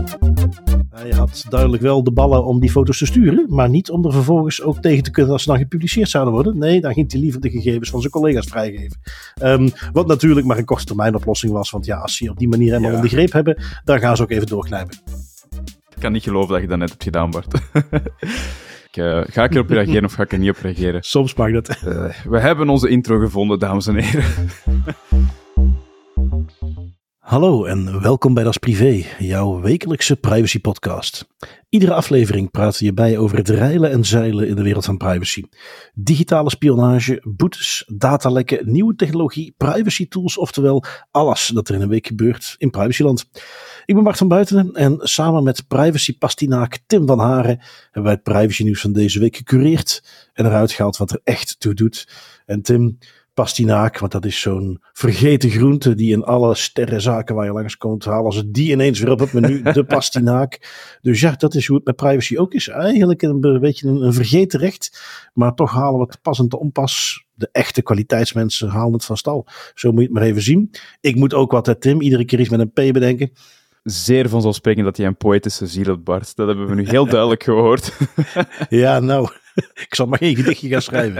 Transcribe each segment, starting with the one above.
Hij had duidelijk wel de ballen om die foto's te sturen, maar niet om er vervolgens ook tegen te kunnen als ze dan gepubliceerd zouden worden. Nee, dan ging hij liever de gegevens van zijn collega's vrijgeven. Wat natuurlijk maar een korttermijnoplossing was, want ja, als ze je op die manier helemaal in de greep hebben, dan gaan ze ook even doorknijpen. Ik kan niet geloven dat je dat net hebt gedaan, Bart. Ga ik erop reageren of ga ik er niet op reageren? Soms mag dat. We hebben onze intro gevonden, dames en heren. Hallo en welkom bij Das Privé, jouw wekelijkse privacy podcast. Iedere aflevering praten we je bij over het reilen en zeilen in de wereld van privacy. Digitale spionage, boetes, datalekken, nieuwe technologie, privacy tools, oftewel alles dat er in een week gebeurt in privacyland. Ik ben Bart van Buitenen en samen met privacy-pastinaak Tim van Haren hebben wij het privacy nieuws van deze week gecureerd en eruit gehaald wat er echt toe doet. En Tim, pastinaak, want dat is zo'n vergeten groente die in alle sterrenzaken waar je langskomt, halen ze die ineens weer op het menu, de pastinaak. Dus ja, dat is hoe het met privacy ook is. Eigenlijk een beetje een vergeten recht, maar toch halen we het pas en te onpas. De echte kwaliteitsmensen halen het van stal. Zo moet je het maar even zien. Ik moet ook wat, Tim, iedere keer iets met een P bedenken. Zeer vanzelfsprekend dat hij een poëtische ziel had, Bart. Dat hebben we nu heel duidelijk gehoord. Ja, nou, ik zal maar geen gedichtje gaan schrijven.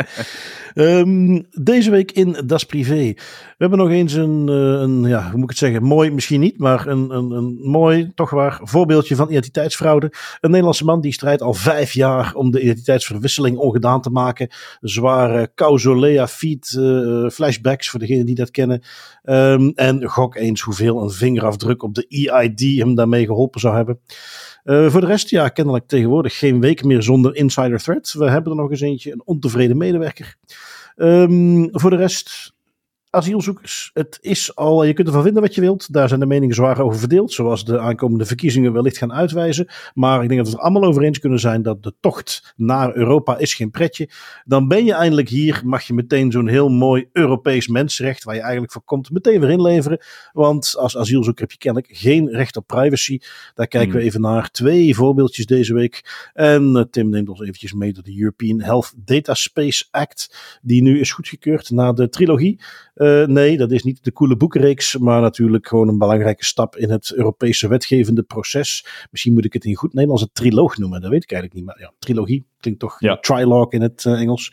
Deze week in Das Privé. We hebben nog eens een ja, hoe moet ik het zeggen, mooi misschien niet, maar een mooi, toch waar, voorbeeldje van identiteitsfraude. Een Nederlandse man die strijdt al 5 jaar om de identiteitsverwisseling ongedaan te maken. Zware Causolea feed flashbacks, voor degenen die dat kennen. En gok eens hoeveel een vingerafdruk op de EID hem daarmee geholpen zou hebben. Voor de rest, ja, kennelijk tegenwoordig geen week meer zonder insider threat. We hebben er nog eens eentje, een ontevreden medewerker. Voor de rest, asielzoekers. Het is al, je kunt ervan vinden wat je wilt. Daar zijn de meningen zwaar over verdeeld, zoals de aankomende verkiezingen wellicht gaan uitwijzen. Maar ik denk dat we het er allemaal over eens kunnen zijn dat de tocht naar Europa is geen pretje. Dan ben je eindelijk hier, mag je meteen zo'n heel mooi Europees mensenrecht, waar je eigenlijk voor komt, meteen weer inleveren. Want als asielzoeker heb je kennelijk geen recht op privacy. Daar kijken we even naar 2 voorbeeldjes deze week. En Tim neemt ons eventjes mee door de European Health Data Space Act, die nu is goedgekeurd na de trilogie. Nee, dat is niet de coole boekenreeks, maar natuurlijk gewoon een belangrijke stap in het Europese wetgevende proces. Misschien moet ik het in goed Nederlands een triloog noemen, dat weet ik eigenlijk niet. Maar ja, trilogie klinkt toch trilogue in het Engels.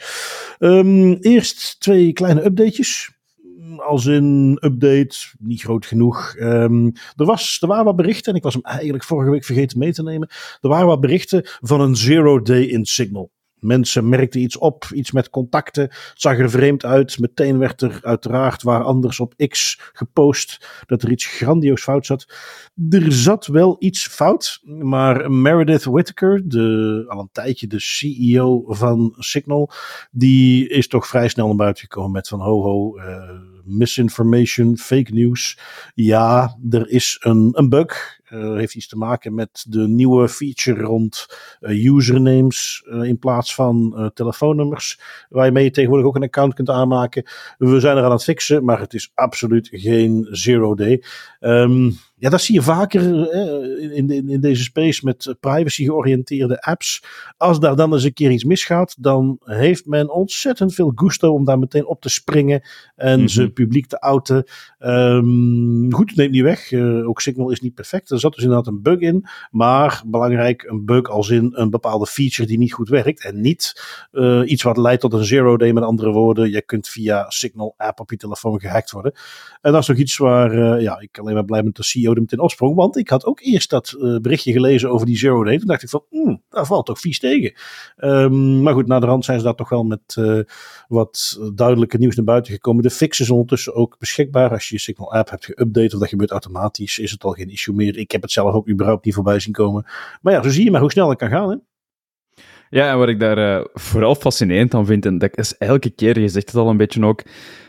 Eerst 2 kleine updatejes. Als een update, niet groot genoeg. Er waren wat berichten, en ik was hem eigenlijk vorige week vergeten mee te nemen. Er waren wat berichten van een zero day in Signal. Mensen merkten iets op, iets met contacten. Het zag er vreemd uit. Meteen werd er uiteraard waar anders op X gepost dat er iets grandioos fout zat. Er zat wel iets fout, maar Meredith Whittaker, al een tijdje de CEO van Signal, die is toch vrij snel naar buiten gekomen met van misinformation, fake news. Ja, er is een bug. Heeft iets te maken met de nieuwe feature rond usernames in plaats van telefoonnummers, waarmee je tegenwoordig ook een account kunt aanmaken. We zijn er aan het fixen, maar het is absoluut geen zero day. Ja, dat zie je vaker in deze space met privacy georiënteerde apps. Als daar dan eens een keer iets misgaat, dan heeft men ontzettend veel gusto om daar meteen op te springen en ze publiek te outen. Goed, neemt niet weg. Ook Signal is niet perfect. Er zat dus inderdaad een bug in, maar belangrijk, een bug als in een bepaalde feature die niet goed werkt en niet iets wat leidt tot een zero day. Met andere woorden, je kunt via Signal app op je telefoon gehackt worden. En dat is nog iets waar ik alleen maar blij ben dat de CEO er meteen opsprong, want ik had ook eerst dat berichtje gelezen over die zero day. Toen dacht ik van, daar valt toch vies tegen. Maar goed, na de rand zijn ze daar toch wel met wat duidelijke nieuws naar buiten gekomen. De fix is ondertussen ook beschikbaar. Als je je Signal app hebt geüpdate of dat gebeurt automatisch, is het al geen issue meer. Ik heb het zelf ook überhaupt niet voorbij zien komen. Maar ja, zo zie je maar hoe snel het kan gaan, hè? Ja, en wat ik daar vooral fascinerend aan vind, en dat is elke keer, je zegt het al een beetje ook,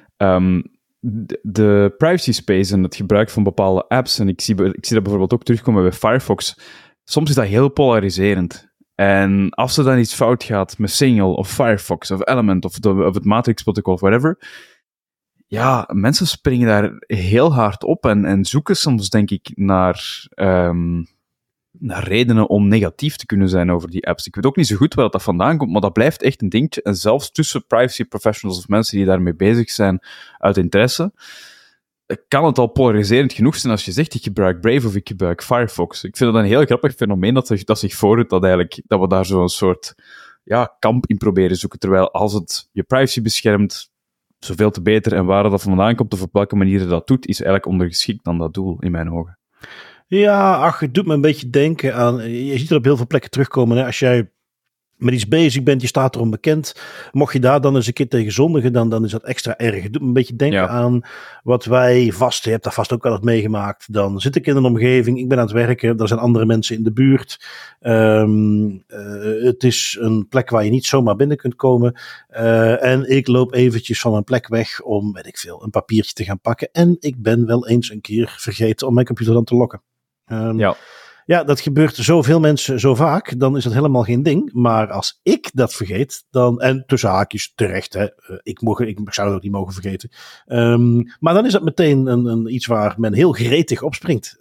de privacy space en het gebruik van bepaalde apps, en ik zie dat bijvoorbeeld ook terugkomen bij Firefox, soms is dat heel polariserend. En als er dan iets fout gaat met Signal of Firefox of Element of het Matrix-protocol of whatever, ja, mensen springen daar heel hard op en zoeken soms, denk ik, naar redenen om negatief te kunnen zijn over die apps. Ik weet ook niet zo goed waar dat vandaan komt, maar dat blijft echt een dingetje. En zelfs tussen privacy professionals of mensen die daarmee bezig zijn uit interesse, kan het al polariserend genoeg zijn als je zegt, ik gebruik Brave of ik gebruik Firefox. Ik vind het een heel grappig fenomeen dat zich voordoet, dat we daar zo'n soort kamp in proberen zoeken, terwijl als het je privacy beschermt, zoveel te beter, en waar dat vandaan komt of op welke manier dat doet, is eigenlijk ondergeschikt aan dat doel, in mijn ogen. Ja, ach, het doet me een beetje denken aan, je ziet het op heel veel plekken terugkomen, hè? Als jij met iets bezig bent, je staat erom bekend. Mocht je daar dan eens een keer tegen zondigen, dan is dat extra erg. Het doet me een beetje denken aan wat wij vast, je hebt daar vast ook wel eens meegemaakt. Dan zit ik in een omgeving, ik ben aan het werken, er zijn andere mensen in de buurt. Het is een plek waar je niet zomaar binnen kunt komen. En ik loop eventjes van mijn plek weg om, weet ik veel, een papiertje te gaan pakken. En ik ben wel eens een keer vergeten om mijn computer dan te lokken. Ja, dat gebeurt zoveel mensen zo vaak, dan is dat helemaal geen ding. Maar als ik dat vergeet, dan, en tussen haakjes terecht, hè, ik zou het ook niet mogen vergeten. Maar dan is dat meteen een iets waar men heel gretig op springt.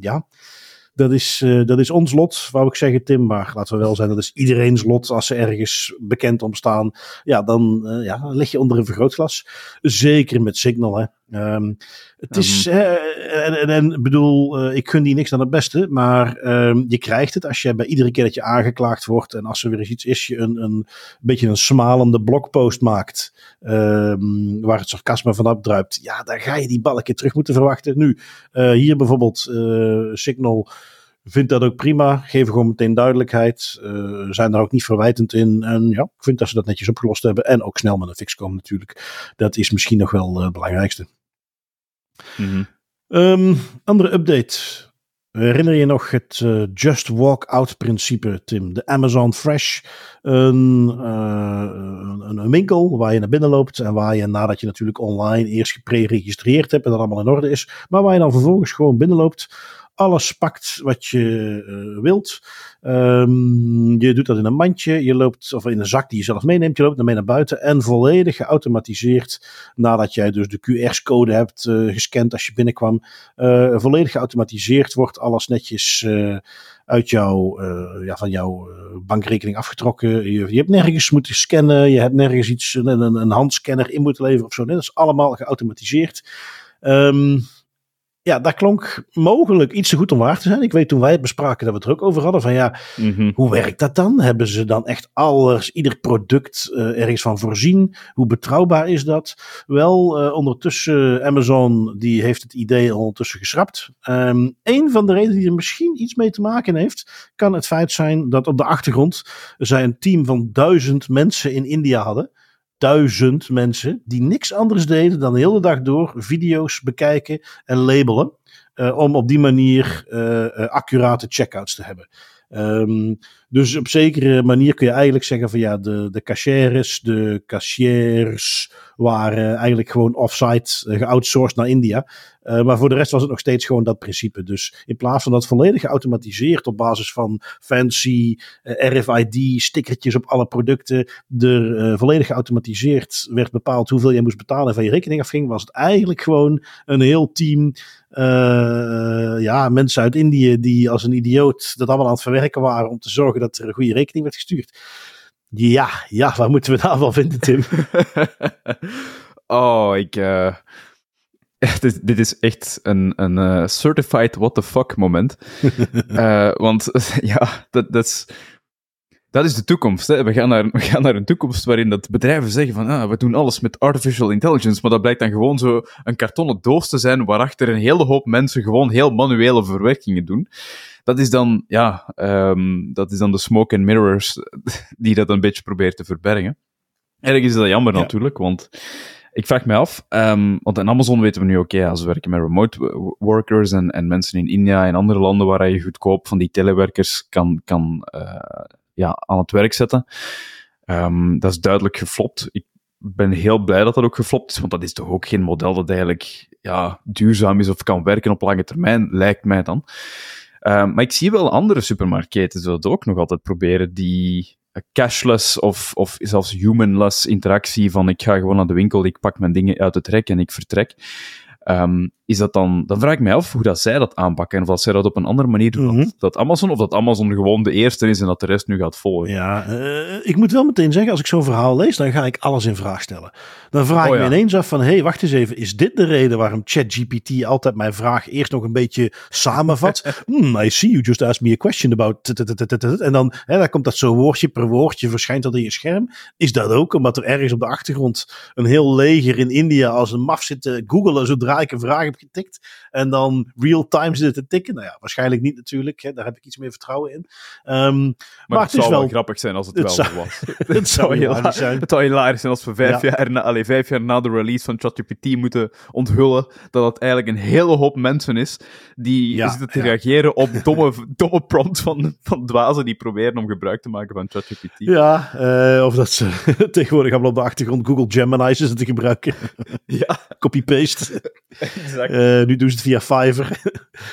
Dat is ons lot, wou ik zeggen, Tim. Maar laten we wel zijn, dat is iedereen's lot. Als ze ergens bekend om staan, dan lig je onder een vergrootglas. Zeker met Signal, hè. Het is, en bedoel, ik gun die niks dan het beste, maar je krijgt het als je bij iedere keer dat je aangeklaagd wordt en als er weer eens iets is, je een beetje een smalende blogpost maakt, waar het sarcasme van afdruipt. Ja, dan ga je die balken terug moeten verwachten. Nu, hier bijvoorbeeld Signal vindt dat ook prima, geven gewoon meteen duidelijkheid, zijn daar ook niet verwijtend in. En ja, ik vind dat ze dat netjes opgelost hebben en ook snel met een fix komen natuurlijk. Dat is misschien nog wel het belangrijkste. Andere update. Herinner je nog het Just Walk Out principe, Tim? De Amazon Fresh. Een winkel waar je naar binnen loopt en waar je nadat je natuurlijk online eerst gepreregistreerd hebt en dat allemaal in orde is, maar waar je dan vervolgens gewoon binnenloopt, alles pakt wat je wilt. Je doet dat in een mandje, je loopt, of in een zak die je zelf meeneemt, je loopt ermee naar buiten en volledig geautomatiseerd, nadat jij dus de QR-code hebt gescand als je binnenkwam, volledig geautomatiseerd wordt alles netjes uit van jouw bankrekening afgetrokken. Je hebt nergens moeten scannen, je hebt nergens een handscanner in moeten leveren of zo. Nee, dat is allemaal geautomatiseerd. Ja, dat klonk mogelijk iets te goed om waar te zijn. Ik weet toen wij het bespraken dat we het er ook over hadden. Van hoe werkt dat dan? Hebben ze dan echt ieder product ergens van voorzien? Hoe betrouwbaar is dat? Wel, ondertussen, Amazon die heeft het idee ondertussen geschrapt. Een van de redenen die er misschien iets mee te maken heeft, kan het feit zijn dat op de achtergrond zij een team van 1000 mensen in India hadden. 1000 mensen die niks anders deden dan de hele dag door video's bekijken en labelen. Om op die manier accurate checkouts te hebben. Dus op zekere manier kun je eigenlijk zeggen van de cashiers waren eigenlijk gewoon offsite geoutsourced naar India. Maar voor de rest was het nog steeds gewoon dat principe. Dus in plaats van dat volledig geautomatiseerd op basis van fancy RFID stickertjes op alle producten, er volledig geautomatiseerd werd bepaald hoeveel je moest betalen en van je rekening afging, was het eigenlijk gewoon een heel team mensen uit Indië die als een idioot dat allemaal aan het verwerken waren om te zorgen dat er een goede rekening werd gestuurd. Ja, waar moeten we daarvan vinden, Tim? Dit is echt een certified what the fuck moment. Want dat is de toekomst. Hè. We gaan naar een toekomst waarin dat bedrijven zeggen van we doen alles met artificial intelligence, maar dat blijkt dan gewoon zo een kartonnen doos te zijn waarachter een hele hoop mensen gewoon heel manuele verwerkingen doen. Dat is dan, de smoke and mirrors die dat een beetje probeert te verbergen. Ergens is dat jammer natuurlijk, want ik vraag me af, want in Amazon weten we nu ze werken met remote workers en mensen in India en andere landen waar je goedkoop van die telewerkers kan aan het werk zetten. Dat is duidelijk geflopt. Ik ben heel blij dat dat ook geflopt is, want dat is toch ook geen model dat eigenlijk duurzaam is of kan werken op lange termijn, lijkt mij dan. Maar ik zie wel andere supermarktketens dat ook nog altijd proberen die cashless of zelfs humanless interactie van ik ga gewoon naar de winkel, ik pak mijn dingen uit het rek en ik vertrek. is dat dan vraag ik mij af hoe dat zij dat aanpakken en of dat zij dat op een andere manier doen. Dat Amazon gewoon de eerste is en dat de rest nu gaat volgen. Ja, ik moet wel meteen zeggen, als ik zo'n verhaal lees, dan ga ik alles in vraag stellen. Dan vraag ik me ineens af van, hey, wacht eens even, is dit de reden waarom ChatGPT altijd mijn vraag eerst nog een beetje samenvat? I see you just asked me a question about... En dan komt dat zo woordje per woordje, verschijnt dat in je scherm. Is dat ook omdat er ergens op de achtergrond een heel leger in India als een maf zit te googelen zodra ik een vraag heb getikt en dan real-time zit te tikken? Nou ja, waarschijnlijk niet natuurlijk, hè, daar heb ik iets meer vertrouwen in. Maar het zou wel grappig zijn als het wel zo was. Het zou hilarisch zijn. Het zou hilarisch zijn als we 5 jaar na de release van ChatGPT moeten onthullen dat het eigenlijk een hele hoop mensen is die zitten te reageren op domme prompts van dwazen die proberen om gebruik te maken van ChatGPT. Ja, of dat ze tegenwoordig allemaal op de achtergrond Google Gemini zitten te gebruiken. Ja. Copy-paste. Exact. Nu doen ze het via Fiverr.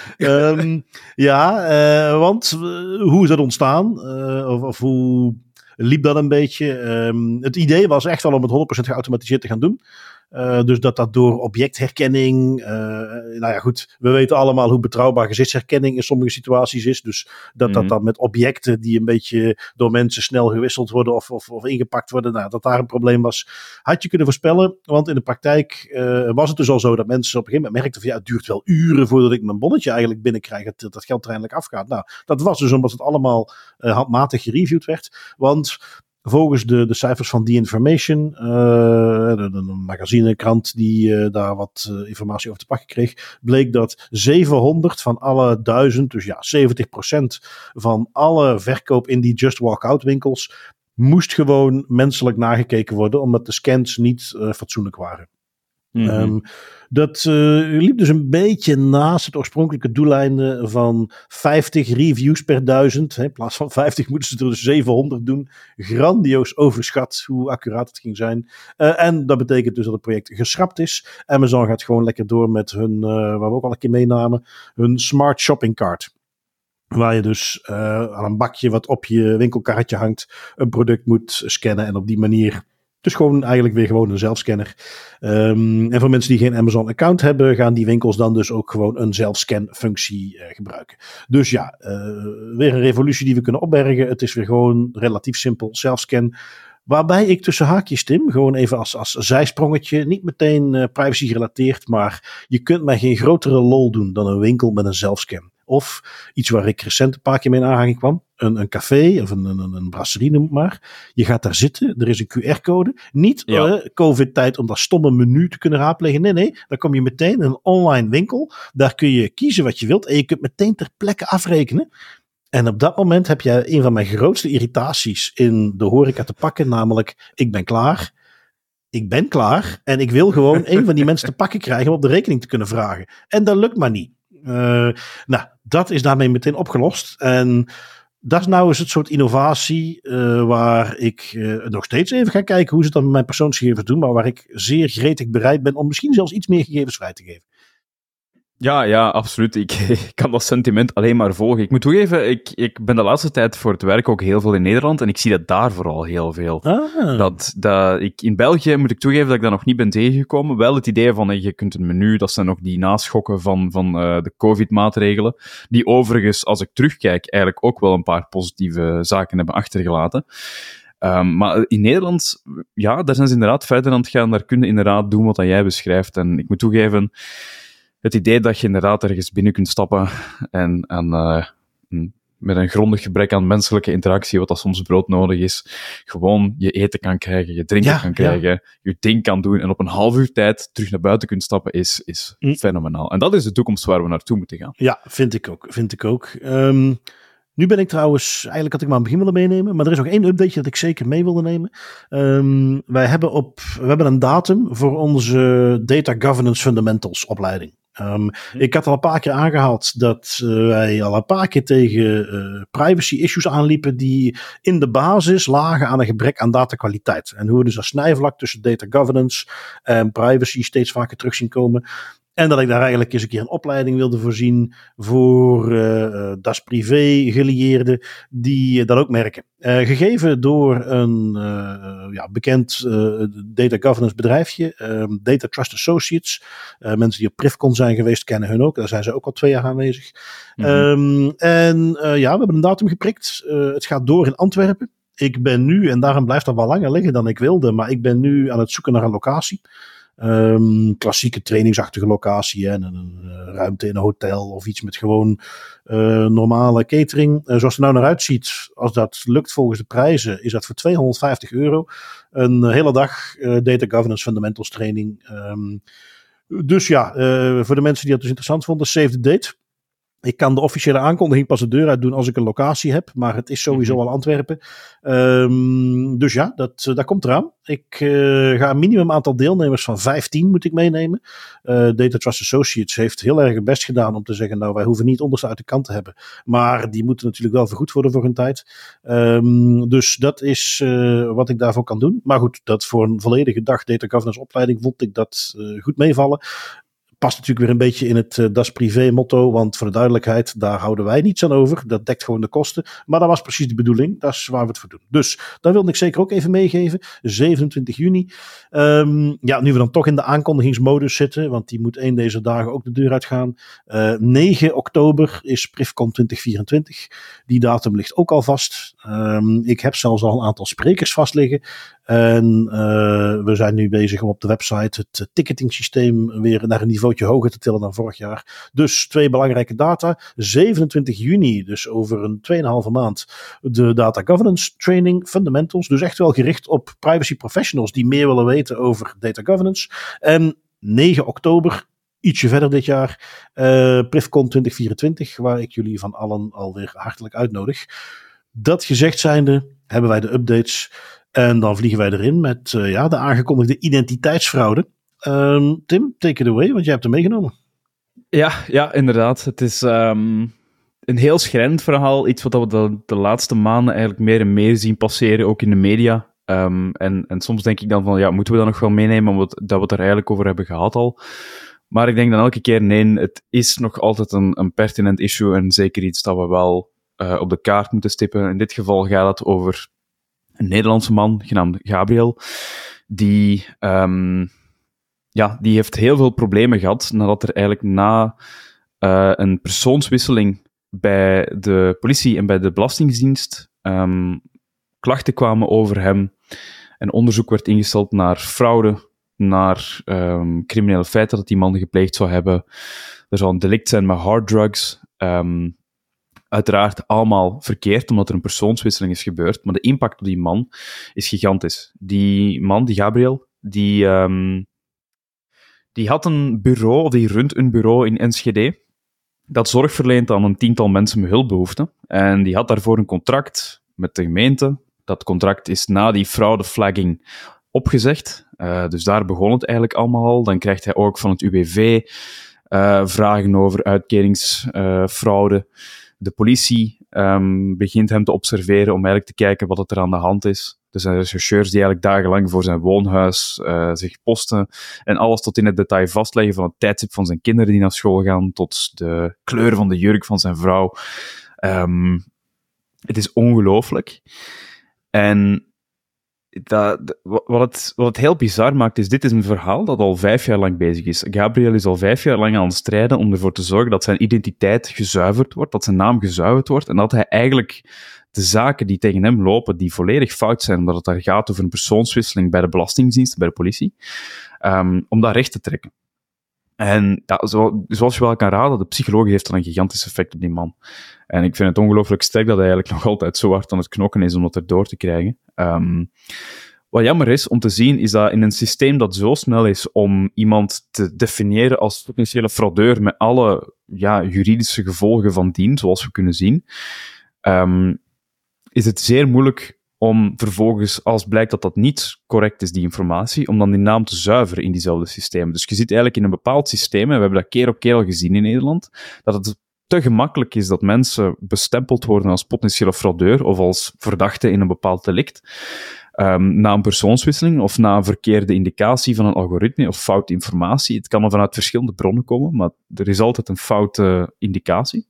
Want hoe is dat ontstaan? Of hoe liep dat een beetje? Het idee was echt wel om het 100% geautomatiseerd te gaan doen. Dus dat door objectherkenning, goed, we weten allemaal hoe betrouwbaar gezichtsherkenning in sommige situaties is. Dus dat dan met objecten die een beetje door mensen snel gewisseld worden of ingepakt worden, dat daar een probleem was, had je kunnen voorspellen. Want in de praktijk was het dus al zo dat mensen op een gegeven moment merkten van het duurt wel uren voordat ik mijn bonnetje eigenlijk binnenkrijg, dat geld er eindelijk afgaat. Nou, dat was dus omdat het allemaal handmatig gereviewd werd. Want volgens de cijfers van The Information, een magazinekrant die daar wat informatie over te pakken kreeg, bleek dat 700 van alle 1000, dus 70% van alle verkoop in die Just Walk Out winkels moest gewoon menselijk nagekeken worden, omdat de scans niet fatsoenlijk waren. Dat liep dus een beetje naast het oorspronkelijke doeleinde van 50 reviews per 1000. In plaats van 50 moeten ze er dus 700 doen. Grandioos overschat hoe accuraat het ging zijn. En dat betekent dus dat het project geschrapt is. Amazon gaat gewoon lekker door met hun, waar we ook al een keer meenamen, hun smart shopping cart. Waar je dus aan een bakje wat op je winkelkarretje hangt een product moet scannen en op die manier... Dus gewoon eigenlijk weer gewoon een zelfscanner. En voor mensen die geen Amazon account hebben, gaan die winkels dan dus ook gewoon een zelfscan functie gebruiken. Dus weer een revolutie die we kunnen opbergen. Het is weer gewoon relatief simpel zelfscan. Waarbij ik tussen haakjes, Tim, gewoon even als zijsprongetje, niet meteen privacy gerelateerd, maar je kunt mij geen grotere lol doen dan een winkel met een zelfscan. Of iets waar ik recent een paar keer mee in aanraking kwam. Een café of een brasserie, noem het maar. Je gaat daar zitten, er is een QR-code. Niet COVID-tijd om dat stomme menu te kunnen raadplegen. Nee, dan kom je meteen in een online winkel. Daar kun je kiezen wat je wilt en je kunt meteen ter plekke afrekenen. En op dat moment heb je een van mijn grootste irritaties in de horeca te pakken. Namelijk, ik ben klaar en ik wil gewoon een van die mensen te pakken krijgen om op de rekening te kunnen vragen. En dat lukt maar niet. Dat is daarmee meteen opgelost. En dat is nou eens het soort innovatie waar ik nog steeds even ga kijken hoe ze het dan met mijn persoonsgegevens doen. Maar waar ik zeer gretig bereid ben om misschien zelfs iets meer gegevens vrij te geven. Ja, absoluut. Ik kan dat sentiment alleen maar volgen. Ik moet toegeven, ik ben de laatste tijd voor het werk ook heel veel in Nederland en ik zie dat daar vooral heel veel. In België moet ik toegeven dat ik dat nog niet ben tegengekomen. Wel het idee van, je kunt een menu, dat zijn nog die naschokken van de COVID-maatregelen, die overigens, als ik terugkijk, eigenlijk ook wel een paar positieve zaken hebben achtergelaten. Maar in Nederland, daar zijn ze inderdaad verder aan het gaan, daar kun je inderdaad doen wat jij beschrijft. En ik moet toegeven, het idee dat je inderdaad ergens binnen kunt stappen en met een grondig gebrek aan menselijke interactie, wat dat soms broodnodig is, gewoon je eten kan krijgen, je drinken kan krijgen, je ding kan doen en op een half uur tijd terug naar buiten kunt stappen, is fenomenaal. En dat is de toekomst waar we naartoe moeten gaan. Ja, vind ik ook. Nu ben ik trouwens, eigenlijk had ik maar aan het begin willen meenemen, maar er is nog één update dat ik zeker mee wilde nemen. We hebben een datum voor onze Data Governance Fundamentals opleiding. Ik had al een paar keer aangehaald dat wij al een paar keer tegen privacy issues aanliepen die in de basis lagen aan een gebrek aan datakwaliteit. En hoe we dus als snijvlak tussen data governance en privacy steeds vaker terug zien komen. En dat ik daar eigenlijk eens een keer een opleiding wilde voorzien voor Das Privé gelieerden die dat ook merken. Gegeven door een bekend data governance bedrijfje, Data Trust Associates. Mensen die op Privcon zijn geweest kennen hun ook. Daar zijn ze ook al 2 jaar aanwezig. Mm-hmm. We hebben een datum geprikt. Het gaat door in Antwerpen. Ik ben nu, en daarom blijft dat wel langer liggen dan ik wilde, maar ik ben nu aan het zoeken naar een locatie. Klassieke trainingsachtige locatie, hè, een ruimte in een hotel of iets met gewoon normale catering. Zoals het er nou naar uitziet, als dat lukt volgens de prijzen, is dat voor €250. Een hele dag data governance fundamentals training. Voor de mensen die dat dus interessant vonden, save the date. Ik kan de officiële aankondiging pas de deur uit doen als ik een locatie heb. Maar het is sowieso al Antwerpen. Dat komt eraan. Ik ga een minimum aantal deelnemers van 15 moet ik meenemen. Data Trust Associates heeft heel erg het best gedaan om te zeggen, nou wij hoeven niet onderste uit de kant te hebben. Maar die moeten natuurlijk wel vergoed worden voor hun tijd. Dus dat is wat ik daarvoor kan doen. Maar goed, dat voor een volledige dag data governance opleiding vond ik dat goed meevallen. Past natuurlijk weer een beetje in het Das Privé motto, want voor de duidelijkheid, daar houden wij niets aan over. Dat dekt gewoon de kosten. Maar dat was precies de bedoeling. Dat is waar we het voor doen. Dus, dat wilde ik zeker ook even meegeven. 27 juni. Nu we dan toch in de aankondigingsmodus zitten, want die moet 1 deze dagen ook de deur uitgaan. 9 oktober is Privcon 2024. Die datum ligt ook al vast. Ik heb zelfs al een aantal sprekers vast liggen. En we zijn nu bezig om op de website het ticketing systeem weer naar een niveautje hoger te tillen dan vorig jaar. Dus 2 belangrijke data. 27 juni, dus over een 2,5 maand, de Data Governance Training Fundamentals. Dus echt wel gericht op privacy professionals die meer willen weten over data governance. En 9 oktober, ietsje verder dit jaar, Privcon 2024, waar ik jullie van allen alweer hartelijk uitnodig. Dat gezegd zijnde, hebben wij de updates. En dan vliegen wij erin met de aangekondigde identiteitsfraude. Tim, take it away, want jij hebt hem meegenomen. Ja, inderdaad. Het is een heel schrijnend verhaal. Iets wat we de laatste maanden eigenlijk meer en meer zien passeren, ook in de media. En soms denk ik dan van, moeten we dat nog wel meenemen, omdat we het er eigenlijk over hebben gehad al. Maar ik denk dan elke keer, nee, het is nog altijd een pertinent issue en zeker iets dat we wel op de kaart moeten stippen. In dit geval gaat het over een Nederlandse man, genaamd Gabriel, die heeft heel veel problemen gehad nadat er eigenlijk na een persoonswisseling bij de politie en bij de Belastingdienst klachten kwamen over hem. En onderzoek werd ingesteld naar fraude, naar criminele feiten dat die man gepleegd zou hebben. Er zou een delict zijn met harddrugs. Uiteraard allemaal verkeerd, omdat er een persoonswisseling is gebeurd. Maar de impact op die man is gigantisch. Die man, die Gabriel, die had een bureau, of die runt een bureau in Enschede, dat zorg verleent aan een 10-tal mensen met hulpbehoeften. En die had daarvoor een contract met de gemeente. Dat contract is na die fraudeflagging opgezegd. Dus daar begon het eigenlijk allemaal al. Dan krijgt hij ook van het UWV vragen over uitkeringsfraude. De politie begint hem te observeren om eigenlijk te kijken wat er aan de hand is. Er zijn rechercheurs die eigenlijk dagenlang voor zijn woonhuis zich posten en alles tot in het detail vastleggen, van het tijdstip van zijn kinderen die naar school gaan tot de kleur van de jurk van zijn vrouw. Het is ongelooflijk. En wat het heel bizar maakt, is dit is een verhaal dat al 5 jaar lang bezig is. Gabriel is al 5 jaar lang aan het strijden om ervoor te zorgen dat zijn identiteit gezuiverd wordt, dat zijn naam gezuiverd wordt, en dat hij eigenlijk de zaken die tegen hem lopen, die volledig fout zijn, omdat het daar gaat over een persoonswisseling bij de Belastingdienst, bij de politie, om dat recht te trekken. En zoals je wel kan raden, de psychologie heeft dan een gigantisch effect op die man. En ik vind het ongelooflijk sterk dat hij eigenlijk nog altijd zo hard aan het knokken is om dat erdoor te krijgen. Wat jammer is om te zien, is dat in een systeem dat zo snel is om iemand te definiëren als potentiële fraudeur met alle juridische gevolgen van dien, zoals we kunnen zien, is het zeer moeilijk om vervolgens, als blijkt dat dat niet correct is, die informatie, om dan die naam te zuiveren in diezelfde systemen. Dus je zit eigenlijk in een bepaald systeem, en we hebben dat keer op keer al gezien in Nederland, dat het te gemakkelijk is dat mensen bestempeld worden als potentiële fraudeur of als verdachte in een bepaald delict. na een persoonswisseling of na een verkeerde indicatie van een algoritme of foute informatie. Het kan dan vanuit verschillende bronnen komen, maar er is altijd een foute indicatie.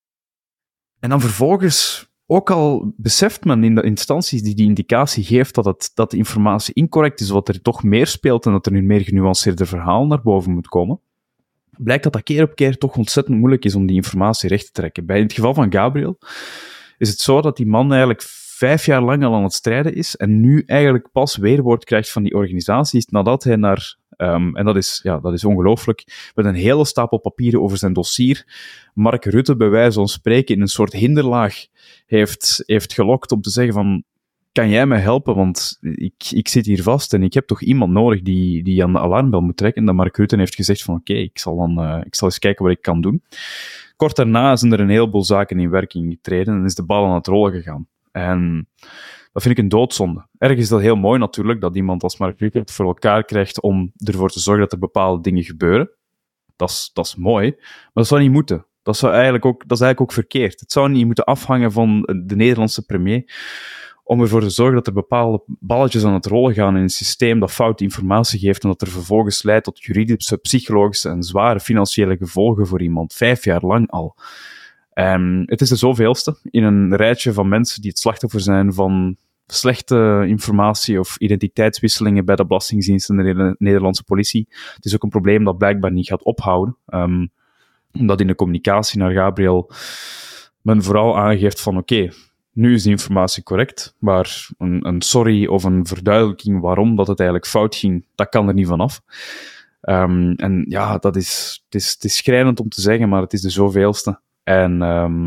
En dan vervolgens, ook al beseft men in de instanties die indicatie geeft dat de informatie incorrect is, wat er toch meer speelt en dat er nu meer genuanceerde verhaal naar boven moet komen, blijkt dat keer op keer toch ontzettend moeilijk is om die informatie recht te trekken. Bij het geval van Gabriel is het zo dat die man eigenlijk 5 jaar lang al aan het strijden is en nu eigenlijk pas weerwoord krijgt van die organisaties nadat hij naar, en dat is ongelooflijk, met een hele stapel papieren over zijn dossier Mark Rutte bij wijze van spreken in een soort hinderlaag heeft gelokt om te zeggen van, kan jij mij helpen, want ik zit hier vast en ik heb toch iemand nodig die aan de alarmbel moet trekken. En dat Mark Rutte heeft gezegd van oké, ik zal eens kijken wat ik kan doen. Kort daarna zijn er een heleboel zaken in werking getreden en is de bal aan het rollen gegaan. En dat vind ik een doodzonde. Ergens is dat heel mooi natuurlijk, dat iemand als Mark Rutte het voor elkaar krijgt om ervoor te zorgen dat er bepaalde dingen gebeuren. Dat is mooi, maar dat zou niet moeten. Dat is eigenlijk ook verkeerd. Het zou niet moeten afhangen van de Nederlandse premier om ervoor te zorgen dat er bepaalde balletjes aan het rollen gaan in een systeem dat foute informatie geeft en dat er vervolgens leidt tot juridische, psychologische en zware financiële gevolgen voor iemand. 5 jaar lang al. Het is de zoveelste in een rijtje van mensen die het slachtoffer zijn van slechte informatie of identiteitswisselingen bij de Belastingdienst en de Nederlandse politie. Het is ook een probleem dat blijkbaar niet gaat ophouden. Omdat in de communicatie naar Gabriel men vooral aangeeft van oké, nu is de informatie correct, maar een sorry of een verduidelijking waarom dat het eigenlijk fout ging, dat kan er niet vanaf. En ja, het is schrijnend om te zeggen, maar het is de zoveelste. En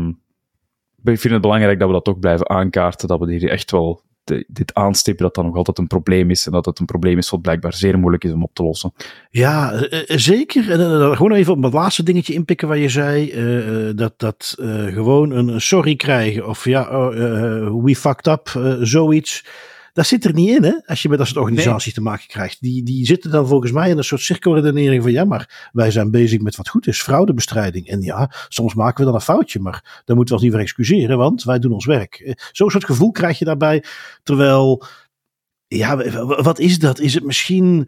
ik vind het belangrijk dat we dat toch blijven aankaarten, dat we hier echt wel dit aanstippen, dat dat nog altijd een probleem is en dat het een probleem is wat blijkbaar zeer moeilijk is om op te lossen. Ja, zeker. En gewoon even op het laatste dingetje inpikken waar je zei, dat gewoon een sorry krijgen of we fucked up, zoiets. Dat zit er niet in, hè? Als je met dat soort organisaties te maken krijgt. Die zitten dan volgens mij in een soort cirkelredenering van ja, maar wij zijn bezig met wat goed is, fraudebestrijding. En ja, soms maken we dan een foutje, maar daar moeten we ons niet voor excuseren, want wij doen ons werk. Zo'n soort gevoel krijg je daarbij. Terwijl, ja, wat is dat? Is het misschien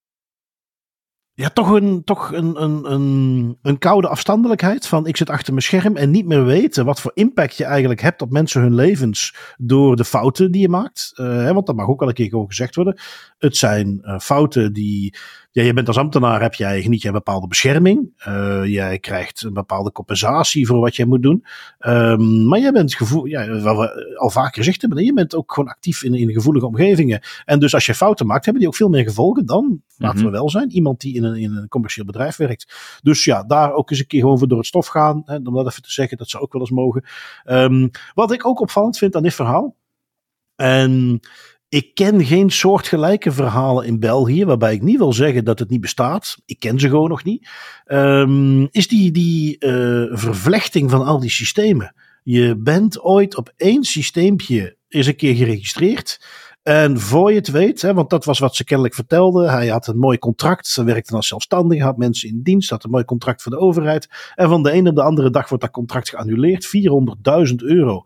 ja, toch een koude afstandelijkheid van ik zit achter mijn scherm en niet meer weten wat voor impact je eigenlijk hebt op mensen hun levens door de fouten die je maakt. Want dat mag ook wel een keer gewoon gezegd worden. Het zijn fouten die... Ja, je bent als ambtenaar, geniet je een bepaalde bescherming. Jij krijgt een bepaalde compensatie voor wat jij moet doen. Maar jij bent wat we al vaker gezegd hebben, je bent ook gewoon actief in gevoelige omgevingen. En dus als je fouten maakt, hebben die ook veel meer gevolgen dan, laten we wel zijn, iemand die in een commercieel bedrijf werkt. Dus ja, daar ook eens een keer gewoon voor door het stof gaan. Hè, om dat even te zeggen, dat zou ook wel eens mogen. Wat ik ook opvallend vind aan dit verhaal. En ik ken geen soortgelijke verhalen in België, waarbij ik niet wil zeggen dat het niet bestaat. Ik ken ze gewoon nog niet. Is die vervlechting van al die systemen. Je bent ooit op één systeempje eens een keer geregistreerd. En voor je het weet, want dat was wat ze kennelijk vertelde. Hij had een mooi contract. Ze werkte als zelfstandige, had mensen in dienst, had een mooi contract voor de overheid. En van de ene op de andere dag wordt dat contract geannuleerd. €400.000.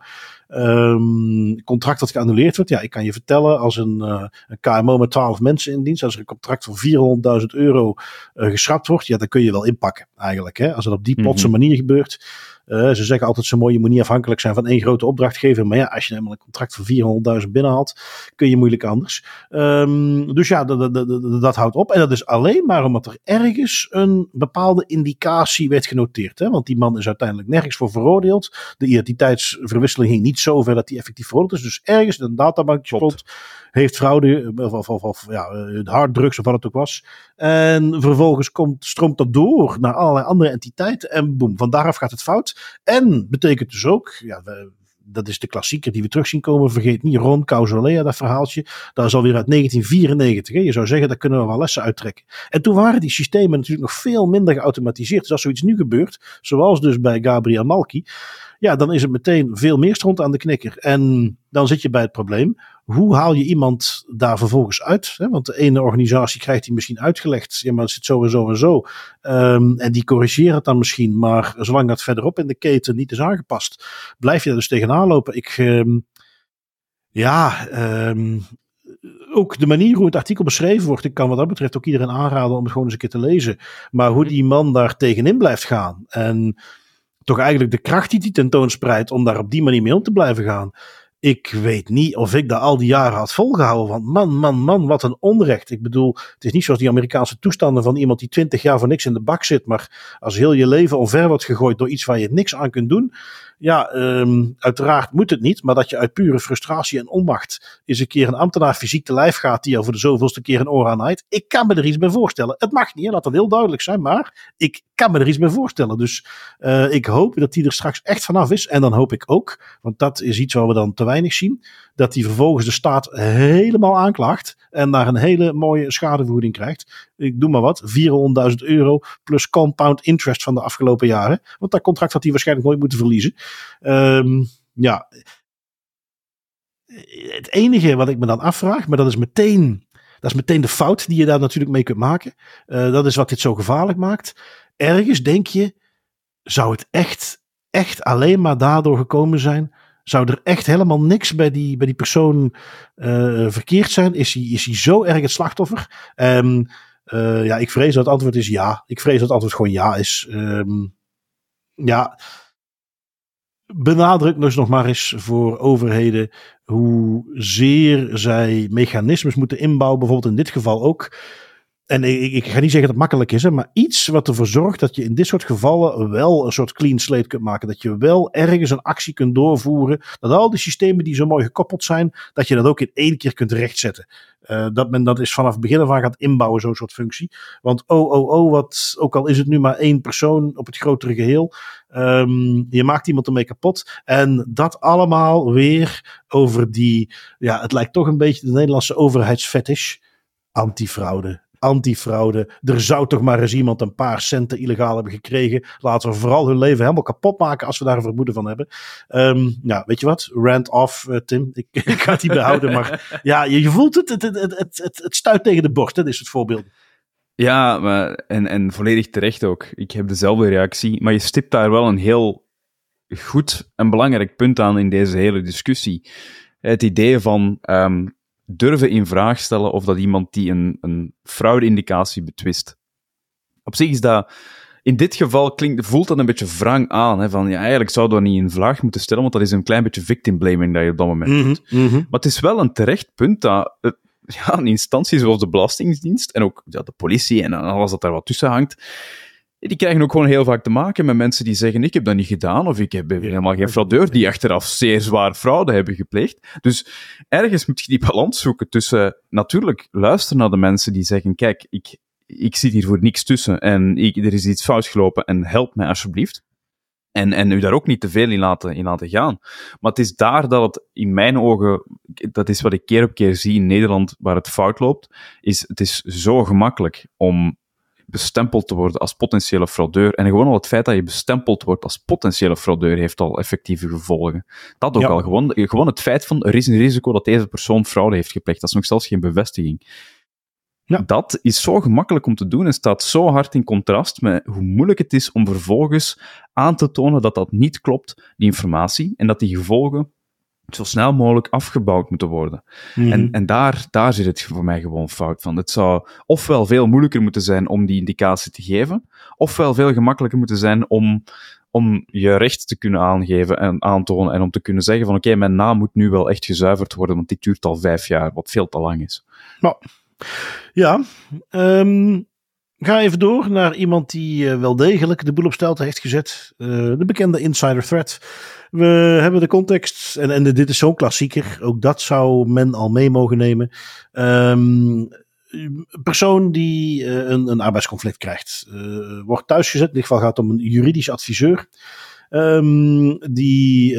Contract dat geannuleerd wordt. Ja, ik kan je vertellen, als een KMO met 12 mensen in dienst, als er een contract van €400.000 geschrapt wordt, ja, dan kun je wel inpakken eigenlijk. Hè? Als het op die plotse manier gebeurt. Ze zeggen altijd zo mooi, je moet niet afhankelijk zijn van één grote opdrachtgever. Maar ja, als je helemaal een contract van €400.000 binnenhaalt, kun je moeilijk anders. Dus ja, dat houdt op. En dat is alleen maar omdat er ergens een bepaalde indicatie werd genoteerd. Hè? Want die man is uiteindelijk nergens voor veroordeeld. De identiteitsverwisseling ging niet zo ver dat hij effectief veroordeeld is. Dus ergens in een databankje stond, heeft fraude of harddrugs of wat het ook was. En vervolgens stroomt dat door naar allerlei andere entiteiten. En boem, van daaraf gaat het fout. En betekent dus ook, ja, dat is de klassieker die we terug zien komen. Vergeet niet Ron Causolea, dat verhaaltje. Dat is alweer uit 1994. Hè. Je zou zeggen, daar kunnen we wel lessen uittrekken. En toen waren die systemen natuurlijk nog veel minder geautomatiseerd. Dus als zoiets nu gebeurt, zoals dus bij Gabriel Malki, ja, dan is het meteen veel meer stront aan de knikker. En dan zit je bij het probleem. Hoe haal je iemand daar vervolgens uit? Hè? Want de ene organisatie krijgt die misschien uitgelegd. Ja, maar het zit zo en zo en zo. En die corrigeren het dan misschien. Maar zolang dat verderop in de keten niet is aangepast, blijf je daar dus tegenaan lopen. ook de manier hoe het artikel beschreven wordt, ik kan wat dat betreft ook iedereen aanraden om het gewoon eens een keer te lezen. Maar hoe die man daar tegenin blijft gaan en toch eigenlijk de kracht die hij tentoonspreidt om daar op die manier mee om te blijven gaan. Ik weet niet of ik dat al die jaren had volgehouden. Want man, wat een onrecht. Ik bedoel, het is niet zoals die Amerikaanse toestanden van iemand die 20 jaar voor niks in de bak zit. Maar als heel je leven omver wordt gegooid door iets waar je niks aan kunt doen. Ja, uiteraard moet het niet. Maar dat je uit pure frustratie en onmacht eens een keer een ambtenaar fysiek te lijf gaat die er voor de zoveelste keer een oor aan naait. Ik kan me er iets bij voorstellen. Het mag niet, laat dat heel duidelijk zijn. Maar ik kan me er iets bij voorstellen. Dus ik hoop dat die er straks echt vanaf is. En dan hoop ik ook, want dat is iets wat we dan te weinig zien, dat hij vervolgens de staat helemaal aanklaagt en daar een hele mooie schadevergoeding krijgt. Ik doe maar wat, €400.000 plus compound interest van de afgelopen jaren. Want dat contract had hij waarschijnlijk nooit moeten verliezen. Ja, het enige wat ik me dan afvraag, maar dat is meteen de fout die je daar natuurlijk mee kunt maken. Dat is wat dit zo gevaarlijk maakt. Ergens denk je, zou het echt alleen maar daardoor gekomen zijn? Zou er echt helemaal niks bij die persoon verkeerd zijn? Is hij zo erg het slachtoffer? Ja, ik vrees dat het antwoord is ja. Ik vrees dat het antwoord gewoon ja is. Ja, benadruk dus nog maar eens voor overheden hoezeer zij mechanismes moeten inbouwen. Bijvoorbeeld in dit geval ook. En ik ga niet zeggen dat het makkelijk is, hè, maar iets wat ervoor zorgt dat je in dit soort gevallen wel een soort clean slate kunt maken. Dat je wel ergens een actie kunt doorvoeren. Dat al die systemen die zo mooi gekoppeld zijn, dat je dat ook in één keer kunt rechtzetten. Dat men dat is vanaf het begin af aan gaat inbouwen, zo'n soort functie. Want wat, ook al is het nu maar één persoon op het grotere geheel. Je maakt iemand ermee kapot. En dat allemaal weer over het lijkt toch een beetje de Nederlandse overheidsfetish. Antifraude. Er zou toch maar eens iemand een paar centen illegaal hebben gekregen. Laten we vooral hun leven helemaal kapot maken als we daar een vermoeden van hebben. Weet je wat? Rant off, Tim. Ik ga het niet behouden. Maar ja, je voelt het stuit tegen de borst. Dat is het voorbeeld. Ja, maar, en volledig terecht ook. Ik heb dezelfde reactie. Maar je stipt daar wel een heel goed en belangrijk punt aan in deze hele discussie. Het idee van durven in vraag stellen of dat iemand die een fraude-indicatie betwist. Op zich is dat, in dit geval voelt dat een beetje wrang aan. Hè, van, ja, eigenlijk zou dat niet in vraag moeten stellen, want dat is een klein beetje victim blaming dat je op dat moment doet. Mm-hmm. Maar het is wel een terecht punt dat een instantie zoals de Belastingdienst en ook de politie en alles dat daar wat tussen hangt, die krijgen ook gewoon heel vaak te maken met mensen die zeggen, ik heb dat niet gedaan, of ik heb helemaal geen fraudeur, die achteraf zeer zwaar fraude hebben gepleegd. Dus ergens moet je die balans zoeken tussen, natuurlijk, luisteren naar de mensen die zeggen, kijk, ik zit hier voor niks tussen en er is iets fout gelopen en help mij alsjeblieft. En u daar ook niet te veel in laten gaan. Maar het is daar dat het, in mijn ogen, dat is wat ik keer op keer zie in Nederland, waar het fout loopt, het is zo gemakkelijk om bestempeld te worden als potentiële fraudeur. En gewoon al het feit dat je bestempeld wordt als potentiële fraudeur heeft al effectieve gevolgen. Dat ook al. Gewoon het feit van, er is een risico dat deze persoon fraude heeft gepleegd. Dat is nog zelfs geen bevestiging. Ja. Dat is zo gemakkelijk om te doen en staat zo hard in contrast met hoe moeilijk het is om vervolgens aan te tonen dat dat niet klopt, die informatie, en dat die gevolgen zo snel mogelijk afgebouwd moeten worden. Mm-hmm. En daar zit het voor mij gewoon fout van. Het zou ofwel veel moeilijker moeten zijn om die indicatie te geven, ofwel veel gemakkelijker moeten zijn om je recht te kunnen aangeven en aantonen en om te kunnen zeggen van oké, mijn naam moet nu wel echt gezuiverd worden, want dit duurt al 5 jaar, wat veel te lang is. Nou, ja, ga even door naar iemand die wel degelijk de boel op stelte heeft gezet. De bekende insider threat. We hebben de context, en dit is zo'n klassieker, ook dat zou men al mee mogen nemen. Een persoon die een arbeidsconflict krijgt, wordt thuisgezet. In dit geval gaat het om een juridisch adviseur. Die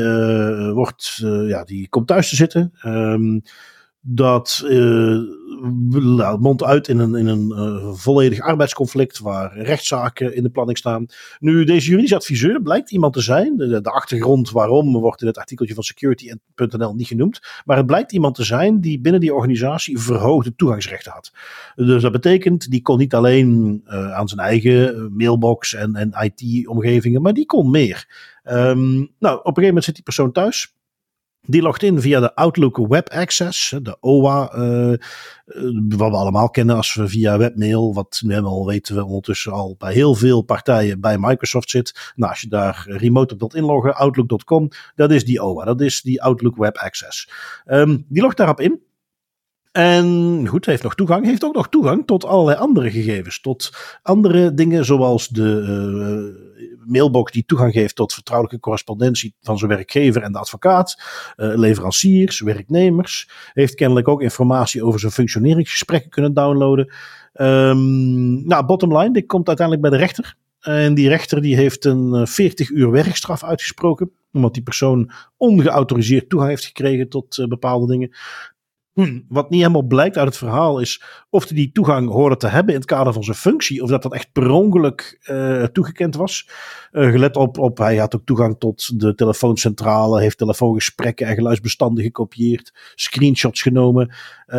komt thuis te zitten. Dat mondt uit in een volledig arbeidsconflict waar rechtszaken in de planning staan. Nu, deze juridische adviseur blijkt iemand te zijn. De achtergrond waarom wordt in het artikeltje van security.nl niet genoemd. Maar het blijkt iemand te zijn die binnen die organisatie verhoogde toegangsrechten had. Dus dat betekent, die kon niet alleen aan zijn eigen mailbox en IT-omgevingen, maar die kon meer. Op een gegeven moment zit die persoon thuis. Die logt in via de Outlook Web Access, de OWA, wat we allemaal kennen als we via webmail, wat nu helemaal weten we ondertussen al bij heel veel partijen bij Microsoft zit. Nou, als je daar remote op wilt inloggen, outlook.com, dat is die OWA, dat is die Outlook Web Access. Die logt daarop in. En goed, heeft ook nog toegang tot allerlei andere gegevens. Tot andere dingen zoals de mailbox die toegang geeft tot vertrouwelijke correspondentie van zijn werkgever en de advocaat. Leveranciers, werknemers. Heeft kennelijk ook informatie over zijn functioneringsgesprekken kunnen downloaden. Bottom line, dit komt uiteindelijk bij de rechter. En die rechter die heeft een 40 uur werkstraf uitgesproken. Omdat die persoon ongeautoriseerd toegang heeft gekregen tot bepaalde dingen. Wat niet helemaal blijkt uit het verhaal is of hij die toegang hoorde te hebben in het kader van zijn functie. Of dat echt per ongeluk toegekend was. Gelet op, hij had ook toegang tot de telefooncentrale. Heeft telefoongesprekken en geluidsbestanden gekopieerd. Screenshots genomen.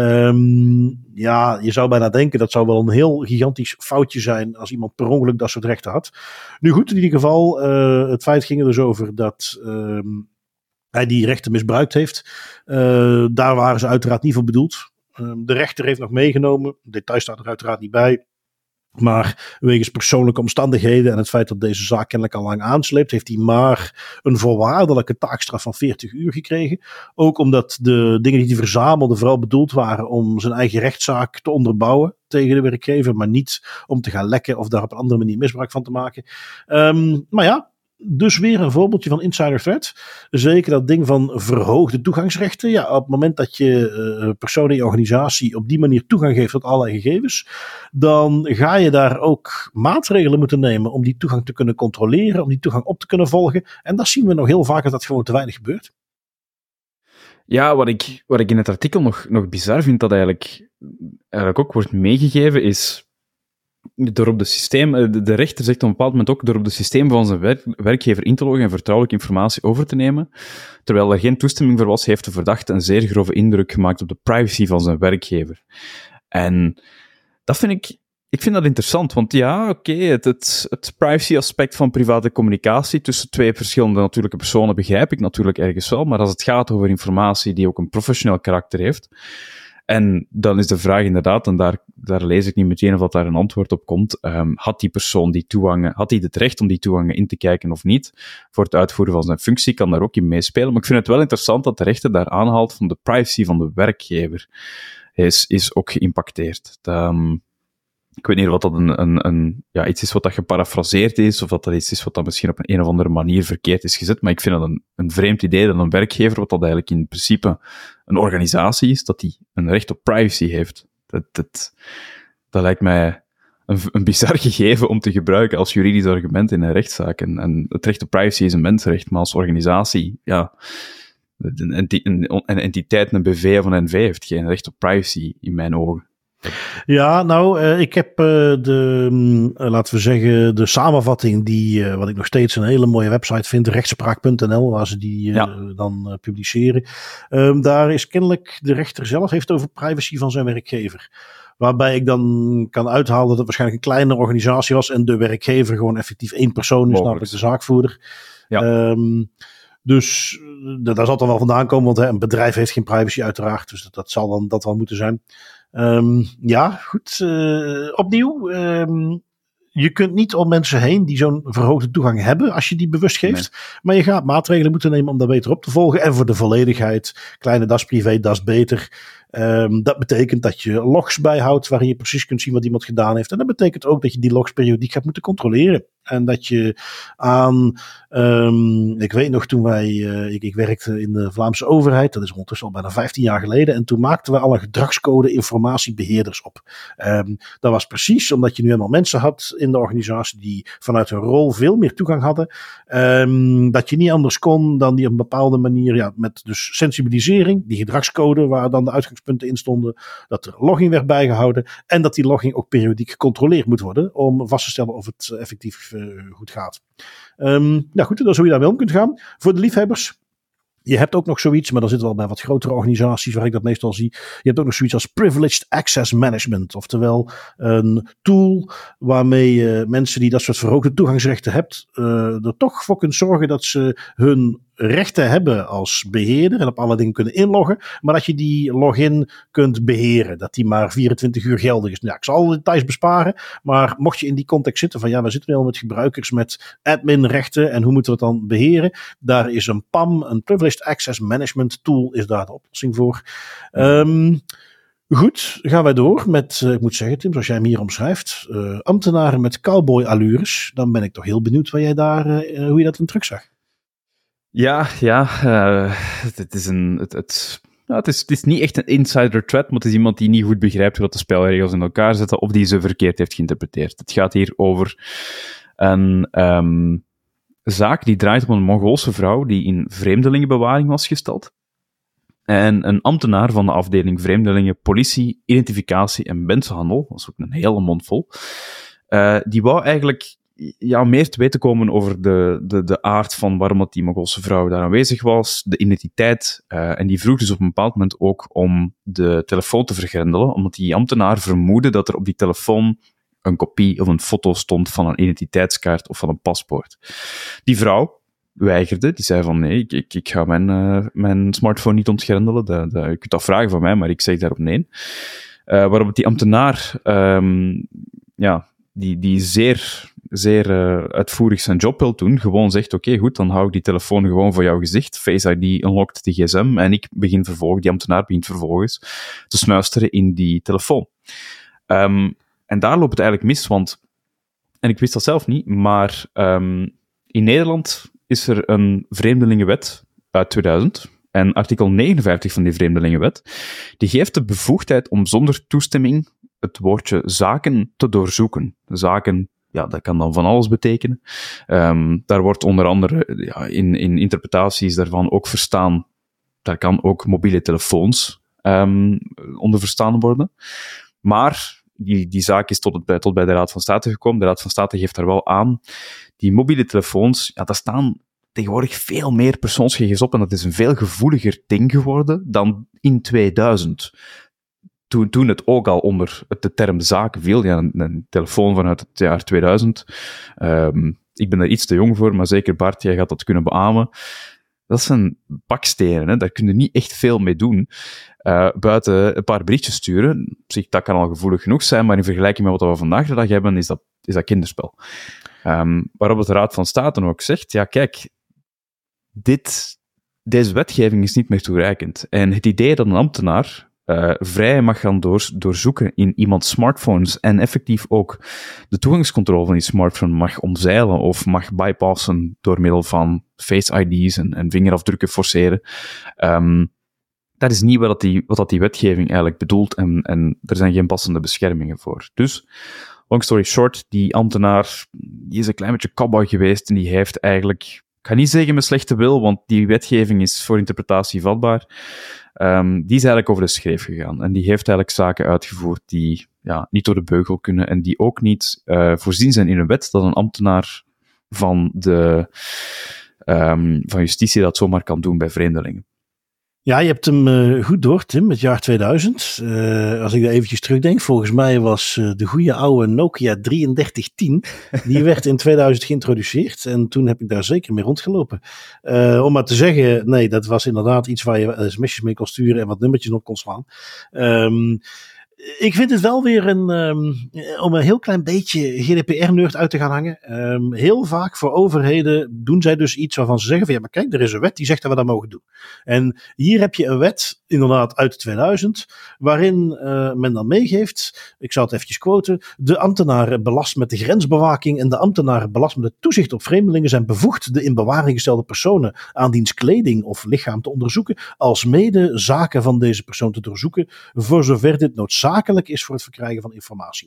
Je zou bijna denken dat zou wel een heel gigantisch foutje zijn als iemand per ongeluk dat soort rechten had. Nu goed, in ieder geval, het feit ging er dus over dat hij die rechten misbruikt heeft. Daar waren ze uiteraard niet voor bedoeld. De rechter heeft nog meegenomen. Details staat er uiteraard niet bij. Maar wegens persoonlijke omstandigheden en het feit dat deze zaak kennelijk al lang aansleept, heeft hij maar een voorwaardelijke taakstraf van 40 uur gekregen. Ook omdat de dingen die hij verzamelde vooral bedoeld waren om zijn eigen rechtszaak te onderbouwen tegen de werkgever, maar niet om te gaan lekken of daar op een andere manier misbruik van te maken. Maar ja, dus weer een voorbeeldje van insider threat. Zeker dat ding van verhoogde toegangsrechten. Ja, op het moment dat je personen in je organisatie op die manier toegang geeft tot allerlei gegevens, dan ga je daar ook maatregelen moeten nemen om die toegang te kunnen controleren, om die toegang op te kunnen volgen. En dat zien we nog heel vaak dat dat gewoon te weinig gebeurt. Ja, wat ik in het artikel nog bizar vind dat eigenlijk ook wordt meegegeven is door op de rechter zegt op een bepaald moment ook door op het systeem van zijn werkgever in te loggen en vertrouwelijke informatie over te nemen, terwijl er geen toestemming voor was, heeft de verdachte een zeer grove indruk gemaakt op de privacy van zijn werkgever. En dat vind ik vind dat interessant, want ja, oké, het privacy-aspect van private communicatie tussen twee verschillende natuurlijke personen begrijp ik natuurlijk ergens wel, maar als het gaat over informatie die ook een professioneel karakter heeft, en dan is de vraag inderdaad, en daar lees ik niet meteen of dat daar een antwoord op komt, had die persoon die toegangen, had hij het recht om die toegangen in te kijken of niet? Voor het uitvoeren van zijn functie kan daar ook in meespelen, maar ik vind het wel interessant dat de rechter daar aanhaalt van de privacy van de werkgever is ook geïmpacteerd. Ik weet niet of dat iets is wat dat geparafraseerd is, of dat iets is wat dat misschien op een of andere manier verkeerd is gezet, maar ik vind dat een vreemd idee dat een werkgever, wat dat eigenlijk in principe een organisatie is, dat die een recht op privacy heeft. Dat lijkt mij een bizar gegeven om te gebruiken als juridisch argument in een rechtszaak. En het recht op privacy is een mensenrecht, maar als organisatie, ja, een entiteit, een BV of een NV heeft geen recht op privacy, in mijn ogen. Ja, nou, ik heb laten we zeggen, de samenvatting wat ik nog steeds een hele mooie website vind, rechtspraak.nl, waar ze die dan publiceren. Daar is kennelijk de rechter zelf heeft over privacy van zijn werkgever. Waarbij ik dan kan uithalen dat het waarschijnlijk een kleine organisatie was en de werkgever gewoon effectief één persoon is, namelijk de zaakvoerder. Ja. Dus daar zal dan wel vandaan komen, want een bedrijf heeft geen privacy uiteraard, dus dat zal dan dat wel moeten zijn. Goed. Opnieuw, je kunt niet om mensen heen die zo'n verhoogde toegang hebben als je die bewust geeft. Nee. Maar je gaat maatregelen moeten nemen om dat beter op te volgen. En voor de volledigheid, kleine das privé, das beter. Dat betekent dat je logs bijhoudt waarin je precies kunt zien wat iemand gedaan heeft. En dat betekent ook dat je die logs periodiek gaat moeten controleren. En dat je ik weet nog toen ik werkte in de Vlaamse overheid, dat is ondertussen al bijna 15 jaar geleden, en toen maakten we al een gedragscode informatiebeheerders op. Dat was precies omdat je nu helemaal mensen had in de organisatie die vanuit hun rol veel meer toegang hadden, dat je niet anders kon dan die op een bepaalde manier, met dus sensibilisering, die gedragscode waar dan de uitgangspunten in stonden, dat er logging werd bijgehouden en dat die logging ook periodiek gecontroleerd moet worden om vast te stellen of het effectief goed gaat. Goed, dat is hoe je daar wel om kunt gaan. Voor de liefhebbers, je hebt ook nog zoiets, maar dan zit wel bij wat grotere organisaties waar ik dat meestal zie. Je hebt ook nog zoiets als Privileged Access Management. Oftewel een tool waarmee je mensen die dat soort verhoogde toegangsrechten hebt, er toch voor kunt zorgen dat ze hun rechten hebben als beheerder en op alle dingen kunnen inloggen, maar dat je die login kunt beheren, dat die maar 24 uur geldig is. Nou, ik zal alle details besparen, maar mocht je in die context zitten van we zitten nu al met gebruikers met adminrechten en hoe moeten we het dan beheren, daar is een PAM, een Privileged Access Management Tool, is daar de oplossing voor. Goed, gaan wij door met, ik moet zeggen Tim, zoals jij hem hier omschrijft, ambtenaren met cowboy-allures. Dan ben ik toch heel benieuwd hoe je dat in terug zag. Het is niet echt een insider threat, maar het is iemand die niet goed begrijpt hoe dat de spelregels in elkaar zetten of die ze verkeerd heeft geïnterpreteerd. Het gaat hier over een zaak die draait om een Mongoolse vrouw die in vreemdelingenbewaring was gesteld. En een ambtenaar van de afdeling Vreemdelingen, Politie, Identificatie en Mensenhandel, dat is ook een hele mond vol, die wou eigenlijk meer te weten komen over de aard van waarom dat die Mongoolse vrouw daar aanwezig was, de identiteit, en die vroeg dus op een bepaald moment ook om de telefoon te vergrendelen, omdat die ambtenaar vermoedde dat er op die telefoon een kopie of een foto stond van een identiteitskaart of van een paspoort. Die vrouw weigerde, die zei van nee, ik ga mijn smartphone niet ontgrendelen, je kunt dat vragen van mij, maar ik zeg daarop nee. Waarop die ambtenaar die zeer uitvoerig zijn job wil doen, gewoon zegt, oké, goed, dan hou ik die telefoon gewoon voor jouw gezicht, Face ID unlockt de gsm, en die ambtenaar begint vervolgens te snuisteren in die telefoon. En daar loopt het eigenlijk mis, en ik wist dat zelf niet, maar in Nederland is er een vreemdelingenwet uit 2000, en artikel 59 van die vreemdelingenwet, die geeft de bevoegdheid om zonder toestemming het woordje zaken te doorzoeken. Zaken, dat kan dan van alles betekenen. Daar wordt onder andere in interpretaties daarvan ook verstaan, daar kan ook mobiele telefoons onder verstaan worden. Maar die zaak is tot bij de Raad van State gekomen. De Raad van State geeft daar wel aan, die mobiele telefoons, daar staan tegenwoordig veel meer persoonsgegevens op en dat is een veel gevoeliger ding geworden dan in 2000. Toen het ook al onder de term zaken viel, een telefoon vanuit het jaar 2000. Ik ben er iets te jong voor, maar zeker Bart, jij gaat dat kunnen beamen. Dat zijn bakstenen, hè? Daar kun je niet echt veel mee doen. Buiten een paar berichtjes sturen, dat kan al gevoelig genoeg zijn, maar in vergelijking met wat we vandaag de dag hebben, is dat kinderspel. Waarop de Raad van State ook zegt, kijk, deze wetgeving is niet meer toereikend. En het idee dat een ambtenaar vrij mag gaan doorzoeken in iemands smartphones en effectief ook de toegangscontrole van die smartphone mag omzeilen of mag bypassen door middel van face ID's en vingerafdrukken forceren. Dat is niet wat die wetgeving eigenlijk bedoelt en er zijn geen passende beschermingen voor. Dus, long story short, die ambtenaar die is een klein beetje cowboy geweest en die heeft eigenlijk, ik ga niet zeggen met slechte wil, want die wetgeving is voor interpretatie vatbaar. Die is eigenlijk over de schreef gegaan. En die heeft eigenlijk zaken uitgevoerd die niet door de beugel kunnen en die ook niet voorzien zijn in een wet dat een ambtenaar van justitie dat zomaar kan doen bij vreemdelingen. Ja, je hebt hem goed door, Tim, het jaar 2000. Als ik daar eventjes terugdenk, volgens mij was de goede oude Nokia 3310, die werd in 2000 geïntroduceerd en toen heb ik daar zeker mee rondgelopen. Om maar te zeggen, nee, dat was inderdaad iets waar je sms'jes mee kon sturen en wat nummertjes op kon slaan. Ik vind het wel weer om een heel klein beetje GDPR-nerd uit te gaan hangen. Heel vaak voor overheden doen zij dus iets waarvan ze zeggen van maar kijk, er is een wet die zegt dat we dat mogen doen. En hier heb je een wet, inderdaad uit 2000, waarin men dan meegeeft, ik zal het eventjes quoten, de ambtenaren belast met de grensbewaking en de ambtenaren belast met het toezicht op vreemdelingen zijn bevoegd de in bewaring gestelde personen aan diens kleding of lichaam te onderzoeken, als mede zaken van deze persoon te doorzoeken, voor zover dit noodzakelijk is voor het verkrijgen van informatie.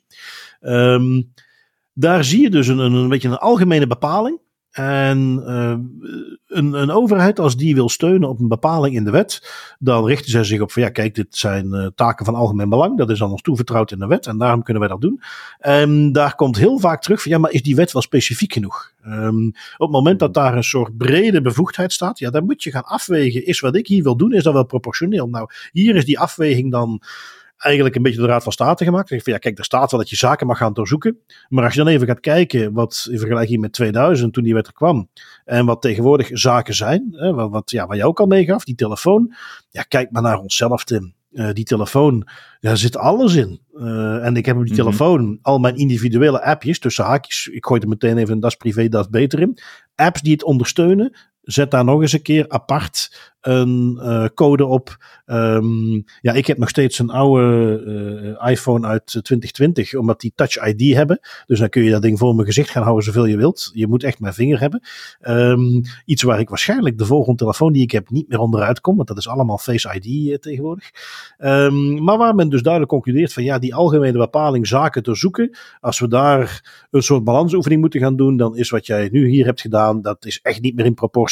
Daar zie je dus een beetje een algemene bepaling. En een overheid, als die wil steunen op een bepaling in de wet, dan richten zij zich op van kijk, dit zijn taken van algemeen belang. Dat is aan ons toevertrouwd in de wet en daarom kunnen wij dat doen. En daar komt heel vaak terug van maar is die wet wel specifiek genoeg? Op het moment dat daar een soort brede bevoegdheid staat, dan moet je gaan afwegen, is wat ik hier wil doen, is dat wel proportioneel? Nou, hier is die afweging dan eigenlijk een beetje de Raad van State gemaakt. Zeg van, ja, kijk, er staat wel dat je zaken mag gaan doorzoeken. Maar als je dan even gaat kijken wat in vergelijking met 2000, toen die wet er kwam, en wat tegenwoordig zaken zijn, wat jij ook al meegaf, die telefoon. Ja, kijk maar naar onszelf, Tim. Die telefoon, daar zit alles in. En ik heb op die telefoon al mijn individuele appjes, tussen haakjes, ik gooi er meteen even een Das Privé, Das Beter in. Apps die het ondersteunen. Zet daar nog eens een keer apart een code op. Ik heb nog steeds een oude iPhone uit 2020, omdat die Touch ID hebben. Dus dan kun je dat ding voor mijn gezicht gaan houden zoveel je wilt. Je moet echt mijn vinger hebben. Iets waar ik waarschijnlijk de volgende telefoon die ik heb niet meer onderuit kom, want dat is allemaal Face ID tegenwoordig. Maar waar men dus duidelijk concludeert van ja, die algemene bepaling zaken te zoeken, als we daar een soort balansoefening moeten gaan doen, dan is wat jij nu hier hebt gedaan, dat is echt niet meer in proportie.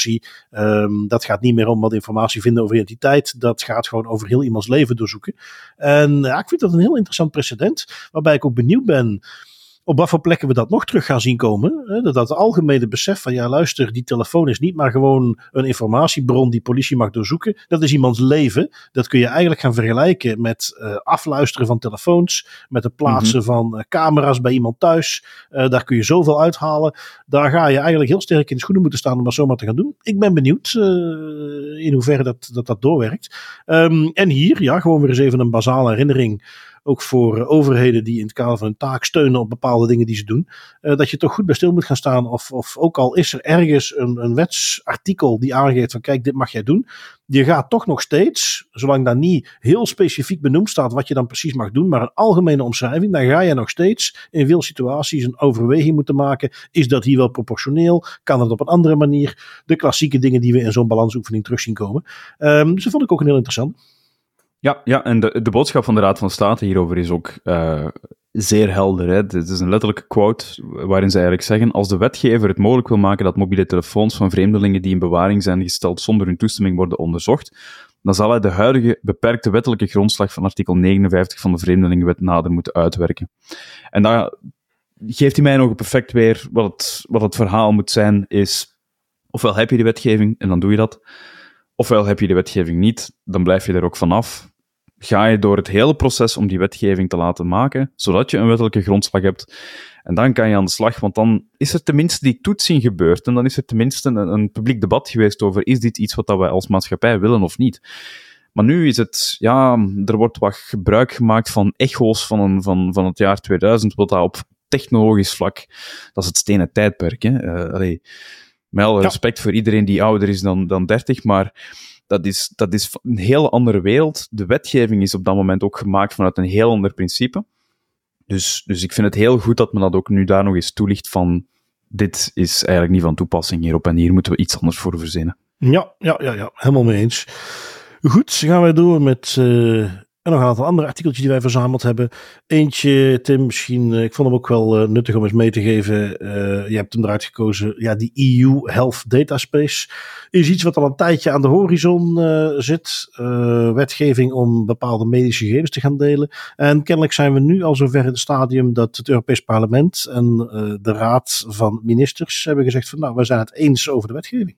Dat gaat niet meer om wat informatie vinden over identiteit. Dat gaat gewoon over heel iemands leven doorzoeken. En ja, ik vind dat een heel interessant precedent. Waarbij ik ook benieuwd ben op wat voor plekken we dat nog terug gaan zien komen. Dat algemene besef van ja, luister, die telefoon is niet maar gewoon een informatiebron die politie mag doorzoeken. Dat is iemands leven. Dat kun je eigenlijk gaan vergelijken met afluisteren van telefoons, met het plaatsen van camera's bij iemand thuis. Daar kun je zoveel uithalen. Daar ga je eigenlijk heel sterk in de schoenen moeten staan om dat zomaar te gaan doen. Ik ben benieuwd in hoeverre dat doorwerkt. En hier, ja, gewoon weer eens even een basale herinnering. Ook voor overheden die in het kader van hun taak steunen op bepaalde dingen die ze doen. Dat je toch goed bij stil moet gaan staan. Of ook al is er ergens een wetsartikel die aangeeft van kijk, dit mag jij doen. Je gaat toch nog steeds, zolang daar niet heel specifiek benoemd staat wat je dan precies mag doen, maar een algemene omschrijving, dan ga je nog steeds in veel situaties een overweging moeten maken. Is dat hier wel proportioneel? Kan het op een andere manier? De klassieke dingen die we in zo'n balansoefening terug zien komen. Dus dat vond ik ook een heel interessant. Ja, en de boodschap van de Raad van State hierover is ook zeer helder. Hè? Dit is een letterlijke quote waarin ze eigenlijk zeggen: als de wetgever het mogelijk wil maken dat mobiele telefoons van vreemdelingen die in bewaring zijn gesteld zonder hun toestemming worden onderzocht, dan zal hij de huidige beperkte wettelijke grondslag van artikel 59 van de Vreemdelingenwet nader moeten uitwerken. En daar geeft hij mij nog perfect weer wat het verhaal moet zijn, is ofwel heb je de wetgeving en dan doe je dat, ofwel heb je de wetgeving niet, dan blijf je er ook vanaf. Ga je door het hele proces om die wetgeving te laten maken, zodat je een wettelijke grondslag hebt. En dan kan je aan de slag, want dan is er tenminste die toetsing gebeurd. En dan is er tenminste een publiek debat geweest over, is dit iets wat wij als maatschappij willen of niet? Maar nu is het, ja, er wordt wat gebruik gemaakt van echo's van het jaar 2000, wat dat op technologisch vlak, dat is het stenen tijdperk. Hè? Met alle respect voor iedereen die ouder is dan 30, maar dat is een hele andere wereld. De wetgeving is op dat moment ook gemaakt vanuit een heel ander principe. Dus ik vind het heel goed dat men dat ook nu daar nog eens toelicht van dit is eigenlijk niet van toepassing hierop en hier moeten we iets anders voor verzinnen. Ja, helemaal mee eens. Goed, gaan wij door met nog een aantal andere artikeltjes die wij verzameld hebben. Eentje, Tim, misschien, ik vond hem ook wel nuttig om eens mee te geven. Je hebt hem eruit gekozen. Ja, die EU Health Data Space is iets wat al een tijdje aan de horizon zit. Wetgeving om bepaalde medische gegevens te gaan delen. En kennelijk zijn we nu al zover in het stadium dat het Europees Parlement en de Raad van Ministers hebben gezegd van nou, we zijn het eens over de wetgeving.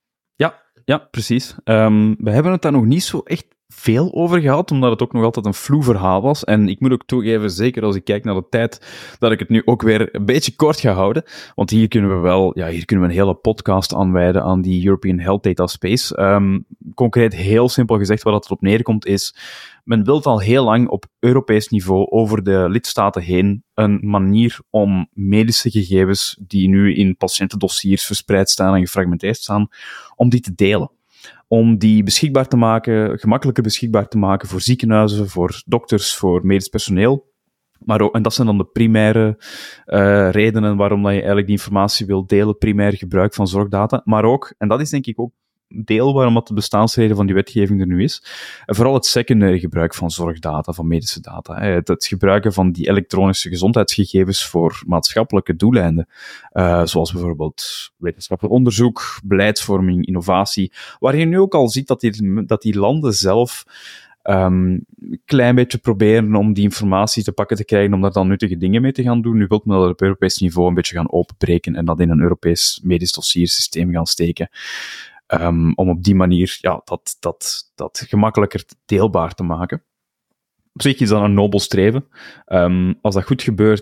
Ja, precies. We hebben het daar nog niet zo echt veel over gehad, omdat het ook nog altijd een vloe verhaal was. En ik moet ook toegeven, zeker als ik kijk naar de tijd, dat ik het nu ook weer een beetje kort ga houden. Want hier kunnen we een hele podcast aanwijden aan die European Health Data Space. Concreet, heel simpel gezegd, waar het op neerkomt is, men wil al heel lang op Europees niveau over de lidstaten heen een manier om medische gegevens die nu in patiëntendossiers verspreid staan en gefragmenteerd staan, om die te delen. Om die beschikbaar te maken, gemakkelijker beschikbaar te maken voor ziekenhuizen, voor dokters, voor medisch personeel. Maar ook, en dat zijn dan de primaire redenen waarom dat je eigenlijk die informatie wil delen, primair gebruik van zorgdata. Maar ook, en dat is denk ik ook deel waarom dat de bestaansreden van die wetgeving er nu is, en vooral het secundaire gebruik van zorgdata, van medische data. Het gebruiken van die elektronische gezondheidsgegevens voor maatschappelijke doeleinden, zoals bijvoorbeeld wetenschappelijk onderzoek, beleidsvorming, innovatie, waar je nu ook al ziet dat die landen zelf een klein beetje proberen om die informatie te pakken te krijgen, om daar dan nuttige dingen mee te gaan doen. Nu wil men dat op Europees niveau een beetje gaan openbreken en dat in een Europees medisch dossiersysteem gaan steken. Om op die manier dat gemakkelijker deelbaar te maken. op zich is dat een nobel streven. Als dat goed gebeurt,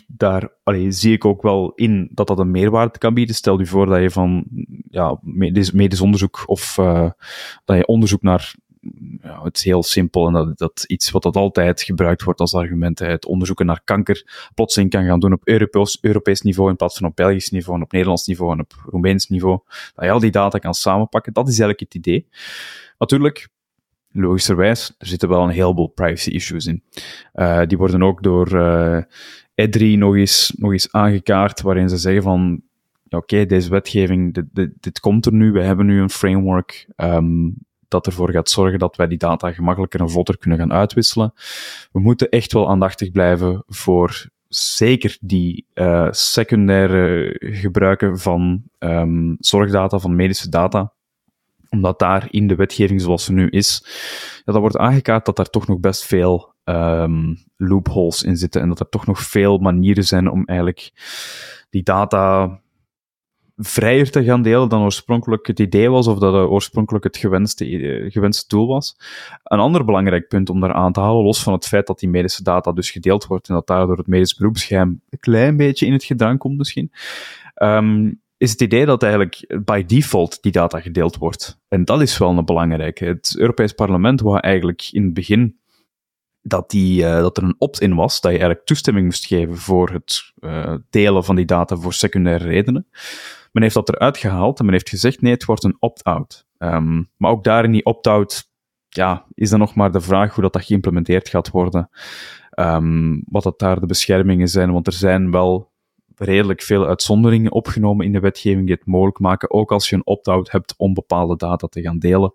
zie ik ook wel in dat dat een meerwaarde kan bieden. Stel je voor dat je van medisch onderzoek of dat je onderzoek naar... Ja, het is heel simpel en dat iets wat dat altijd gebruikt wordt als argument, het onderzoeken naar kanker, plotseling kan gaan doen op Europees niveau in plaats van op Belgisch niveau en op Nederlands niveau en op Roemeens niveau. Dat je al die data kan samenpakken, dat is eigenlijk het idee. Natuurlijk, logischerwijs, er zitten wel een heleboel privacy issues in. Die worden ook door EDRI nog eens aangekaart, waarin ze zeggen van, oké, deze wetgeving, dit komt er nu, we hebben nu een framework dat ervoor gaat zorgen dat wij die data gemakkelijker en vlotter kunnen gaan uitwisselen. We moeten echt wel aandachtig blijven voor zeker die secundaire gebruiken van zorgdata, van medische data, omdat daar in de wetgeving zoals ze nu is, dat wordt aangekaart dat daar toch nog best veel loopholes in zitten en dat er toch nog veel manieren zijn om eigenlijk die data vrijer te gaan delen dan oorspronkelijk het idee was, of dat oorspronkelijk het gewenste doel was. Een ander belangrijk punt om daar aan te halen, los van het feit dat die medische data dus gedeeld wordt en dat daardoor het medisch beroepsgeheim een klein beetje in het gedrang komt misschien, is het idee dat eigenlijk by default die data gedeeld wordt. En dat is wel een belangrijke. Het Europees Parlement wou eigenlijk in het begin dat er een opt-in was, dat je eigenlijk toestemming moest geven voor het delen van die data voor secundaire redenen. Men heeft dat eruit gehaald en men heeft gezegd, nee, het wordt een opt-out. Maar ook daar in die opt-out, is dan nog maar de vraag hoe dat geïmplementeerd gaat worden. Wat dat daar de beschermingen zijn, want er zijn wel redelijk veel uitzonderingen opgenomen in de wetgeving die het mogelijk maken, ook als je een opt-out hebt om bepaalde data te gaan delen.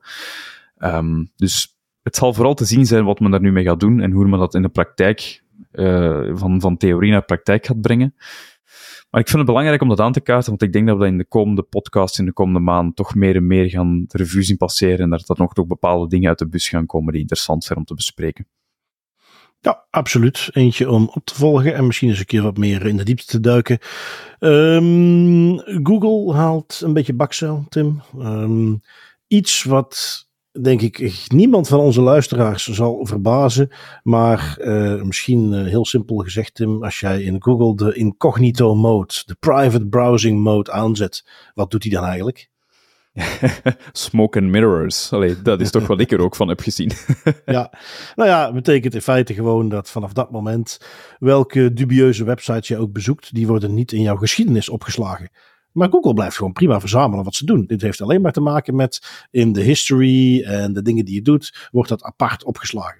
Dus het zal vooral te zien zijn wat men daar nu mee gaat doen en hoe men dat in de praktijk, van theorie naar praktijk gaat brengen. Maar ik vind het belangrijk om dat aan te kaarten, want ik denk dat we dat in de komende podcast, in de komende maand, toch meer en meer gaan de revue zien passeren en dat er nog bepaalde dingen uit de bus gaan komen die interessant zijn om te bespreken. Ja, absoluut. Eentje om op te volgen en misschien eens een keer wat meer in de diepte te duiken. Google haalt een beetje bakzeil, Tim. Iets wat, denk ik, niemand van onze luisteraars zal verbazen. Maar misschien heel simpel gezegd, Tim, als jij in Google de incognito mode, de private browsing mode aanzet, wat doet hij dan eigenlijk? Smoke and mirrors. Allee, dat is toch wat ik er ook van heb gezien. Ja, nou ja, betekent in feite gewoon dat vanaf dat moment welke dubieuze websites je ook bezoekt, die worden niet in jouw geschiedenis opgeslagen. Maar Google blijft gewoon prima verzamelen wat ze doen. Dit heeft alleen maar te maken met in de history en de dingen die je doet, wordt dat apart opgeslagen.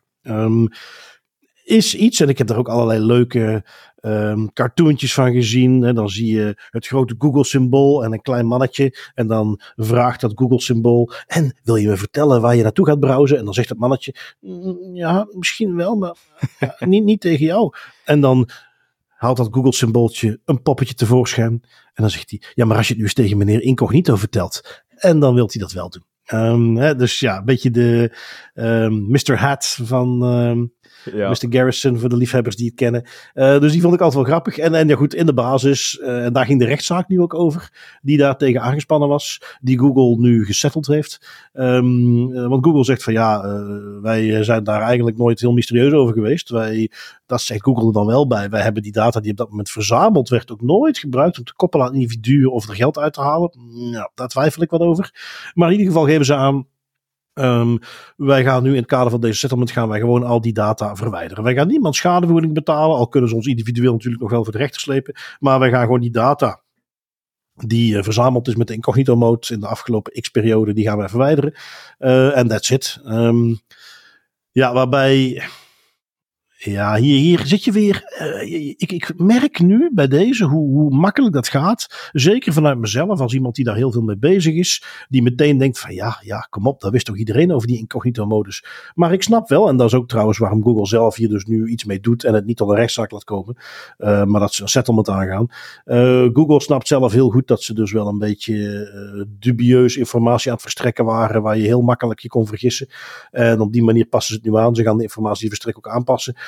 Is iets, en ik heb daar ook allerlei leuke cartoontjes van gezien. Hè. Dan zie je het grote Google-symbool en een klein mannetje. En dan vraagt dat Google-symbool, en wil je me vertellen waar je naartoe gaat browsen? En dan zegt het mannetje, ja, misschien wel, maar niet tegen jou. En dan haalt dat Google-symbooltje een poppetje tevoorschijn. En dan zegt hij, ja, maar als je het nu eens tegen meneer Incognito vertelt. En dan wil hij dat wel doen. Dus ja, een beetje de Mr. Hat van Mr. Garrison voor de liefhebbers die het kennen. Dus die vond ik altijd wel grappig. En ja goed, in de basis, en daar ging de rechtszaak nu ook over, die daar tegen aangespannen was, die Google nu gesetteld heeft. Want Google zegt van wij zijn daar eigenlijk nooit heel mysterieus over geweest. Dat zegt Google er dan wel bij. Wij hebben die data die op dat moment verzameld werd ook nooit gebruikt om te koppelen aan individuen of er geld uit te halen. Nou, daar twijfel ik wat over. Maar in ieder geval geven ze aan, wij gaan nu in het kader van deze settlement gaan wij gewoon al die data verwijderen. Wij gaan niemand schadevergoeding betalen, al kunnen ze ons individueel natuurlijk nog wel voor de rechter slepen, maar wij gaan gewoon die data die verzameld is met de incognito mode in de afgelopen x-periode, die gaan wij verwijderen. En that's it. Waarbij... Ja, hier zit je weer. Ik merk nu bij deze hoe makkelijk dat gaat. Zeker vanuit mezelf, als iemand die daar heel veel mee bezig is. Die meteen denkt van ja, kom op, dat wist toch iedereen over die incognito modus. Maar ik snap wel, en dat is ook trouwens waarom Google zelf hier dus nu iets mee doet en het niet tot een rechtszaak laat komen. Maar dat ze een settlement aangaan. Google snapt zelf heel goed dat ze dus wel een beetje dubieus informatie aan het verstrekken waren, waar je heel makkelijk je kon vergissen. En op die manier passen ze het nu aan. Ze gaan de informatie die verstrekken ook aanpassen.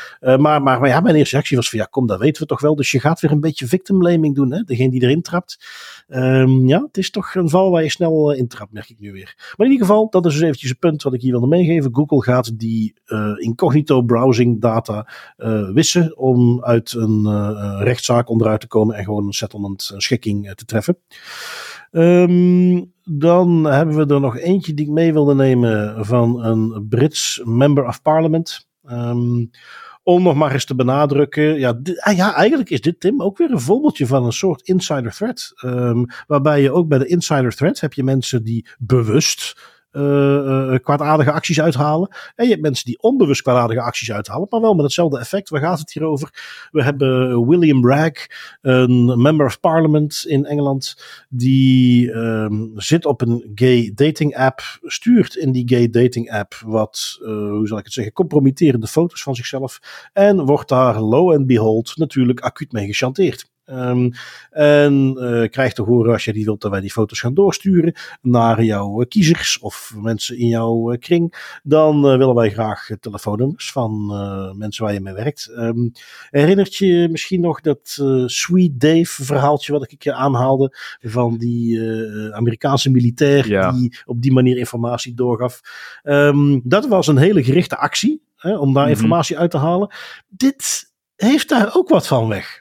Maar ja, mijn eerste reactie was van, ja, kom, dat weten we toch wel. Dus je gaat weer een beetje victim blaming doen, hè? Degene die erin trapt. Ja, het is toch een val waar je snel intrapt, merk ik nu weer. Maar in ieder geval, dat is dus eventjes een punt wat ik hier wilde meegeven. Google gaat die incognito browsing data wissen om uit een rechtszaak onderuit te komen en gewoon een settlement, een schikking te treffen. Dan hebben we er nog eentje die ik mee wilde nemen van een Brits Member of Parliament. Om nog maar eens te benadrukken. Ja, eigenlijk is dit, Tim, ook weer een voorbeeldje van een soort insider threat. Waarbij je ook bij de insider threat heb je mensen die bewust kwaadaardige acties uithalen. En je hebt mensen die onbewust kwaadaardige acties uithalen, maar wel met hetzelfde effect. Waar gaat het hier over? We hebben William Bragg, een member of parliament in Engeland, die zit op een gay dating app, stuurt in die gay dating app wat, hoe zal ik het zeggen, compromitterende foto's van zichzelf en wordt daar low and behold natuurlijk acuut mee gechanteerd. Krijgt te horen, als je die wilt, dat wij die foto's gaan doorsturen naar jouw kiezers of mensen in jouw kring, dan willen wij graag telefoonnummers van mensen waar je mee werkt. Herinnert je misschien nog dat Sweet Dave verhaaltje wat ik een keer aanhaalde van die Amerikaanse militair die op die manier informatie doorgaf? Dat was een hele gerichte actie om daar informatie uit te halen. Dit heeft daar ook wat van weg.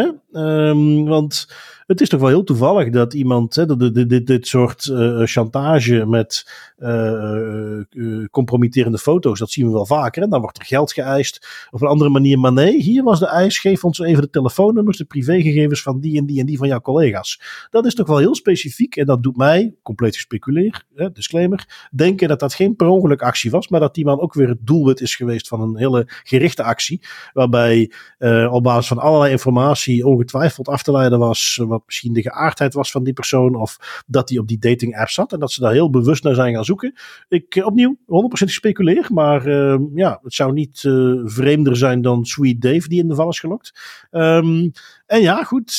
Want het is toch wel heel toevallig dat iemand dit soort chantage met compromitterende foto's, dat zien we wel vaker. En dan wordt er geld geëist op een andere manier. Maar nee, hier was de eis, geef ons even de telefoonnummers, de privégegevens van die en die en die van jouw collega's. Dat is toch wel heel specifiek en dat doet mij, compleet gespeculeerd, disclaimer, denken dat dat geen per ongeluk actie was, maar dat die man ook weer het doelwit is geweest van een hele gerichte actie, waarbij op basis van allerlei informatie ongetwijfeld af te leiden was wat misschien de geaardheid was van die persoon of dat hij op die dating app zat en dat ze daar heel bewust naar zijn gaan zoeken. Ik opnieuw 100% gespeculeer, maar het zou niet vreemder zijn dan Sweet Dave die in de val is gelokt. En ja, goed,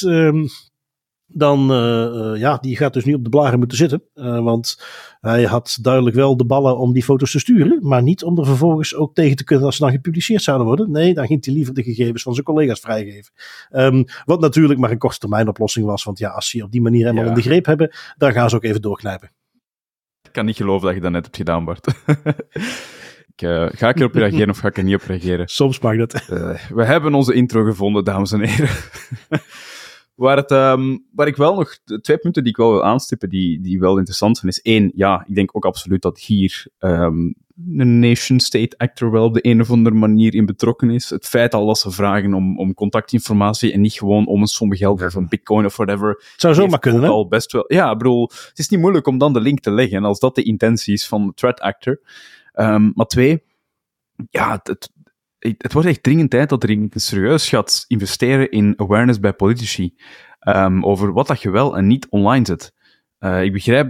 dan die gaat dus nu op de blaren moeten zitten. Want hij had duidelijk wel de ballen om die foto's te sturen, maar niet om er vervolgens ook tegen te kunnen als ze dan gepubliceerd zouden worden. Nee, dan ging hij liever de gegevens van zijn collega's vrijgeven. Wat natuurlijk maar een korte termijn oplossing was, want ja, als ze op die manier helemaal in de greep hebben, dan gaan ze ook even doorknijpen. Ik kan niet geloven dat je dat net hebt gedaan, Bart. Ga ik erop reageren of ga ik er niet op reageren? Soms mag dat. We hebben onze intro gevonden, dames en heren. Waar ik wel nog 2 punten die ik wel wil aanstippen, die wel interessant zijn, is 1, ja, ik denk ook absoluut dat hier een nation-state actor wel op de een of andere manier in betrokken is. Het feit al dat ze vragen om contactinformatie en niet gewoon om een som geld of een bitcoin of whatever. Het zou zomaar kunnen, hè? Al best wel. Ja, ik bedoel, het is niet moeilijk om dan de link te leggen, en als dat de intentie is van de threat actor. Maar 2, ja, het wordt echt dringend tijd dat er serieus gaat investeren in awareness bij politici over wat dat je wel en niet online zet. Ik begrijp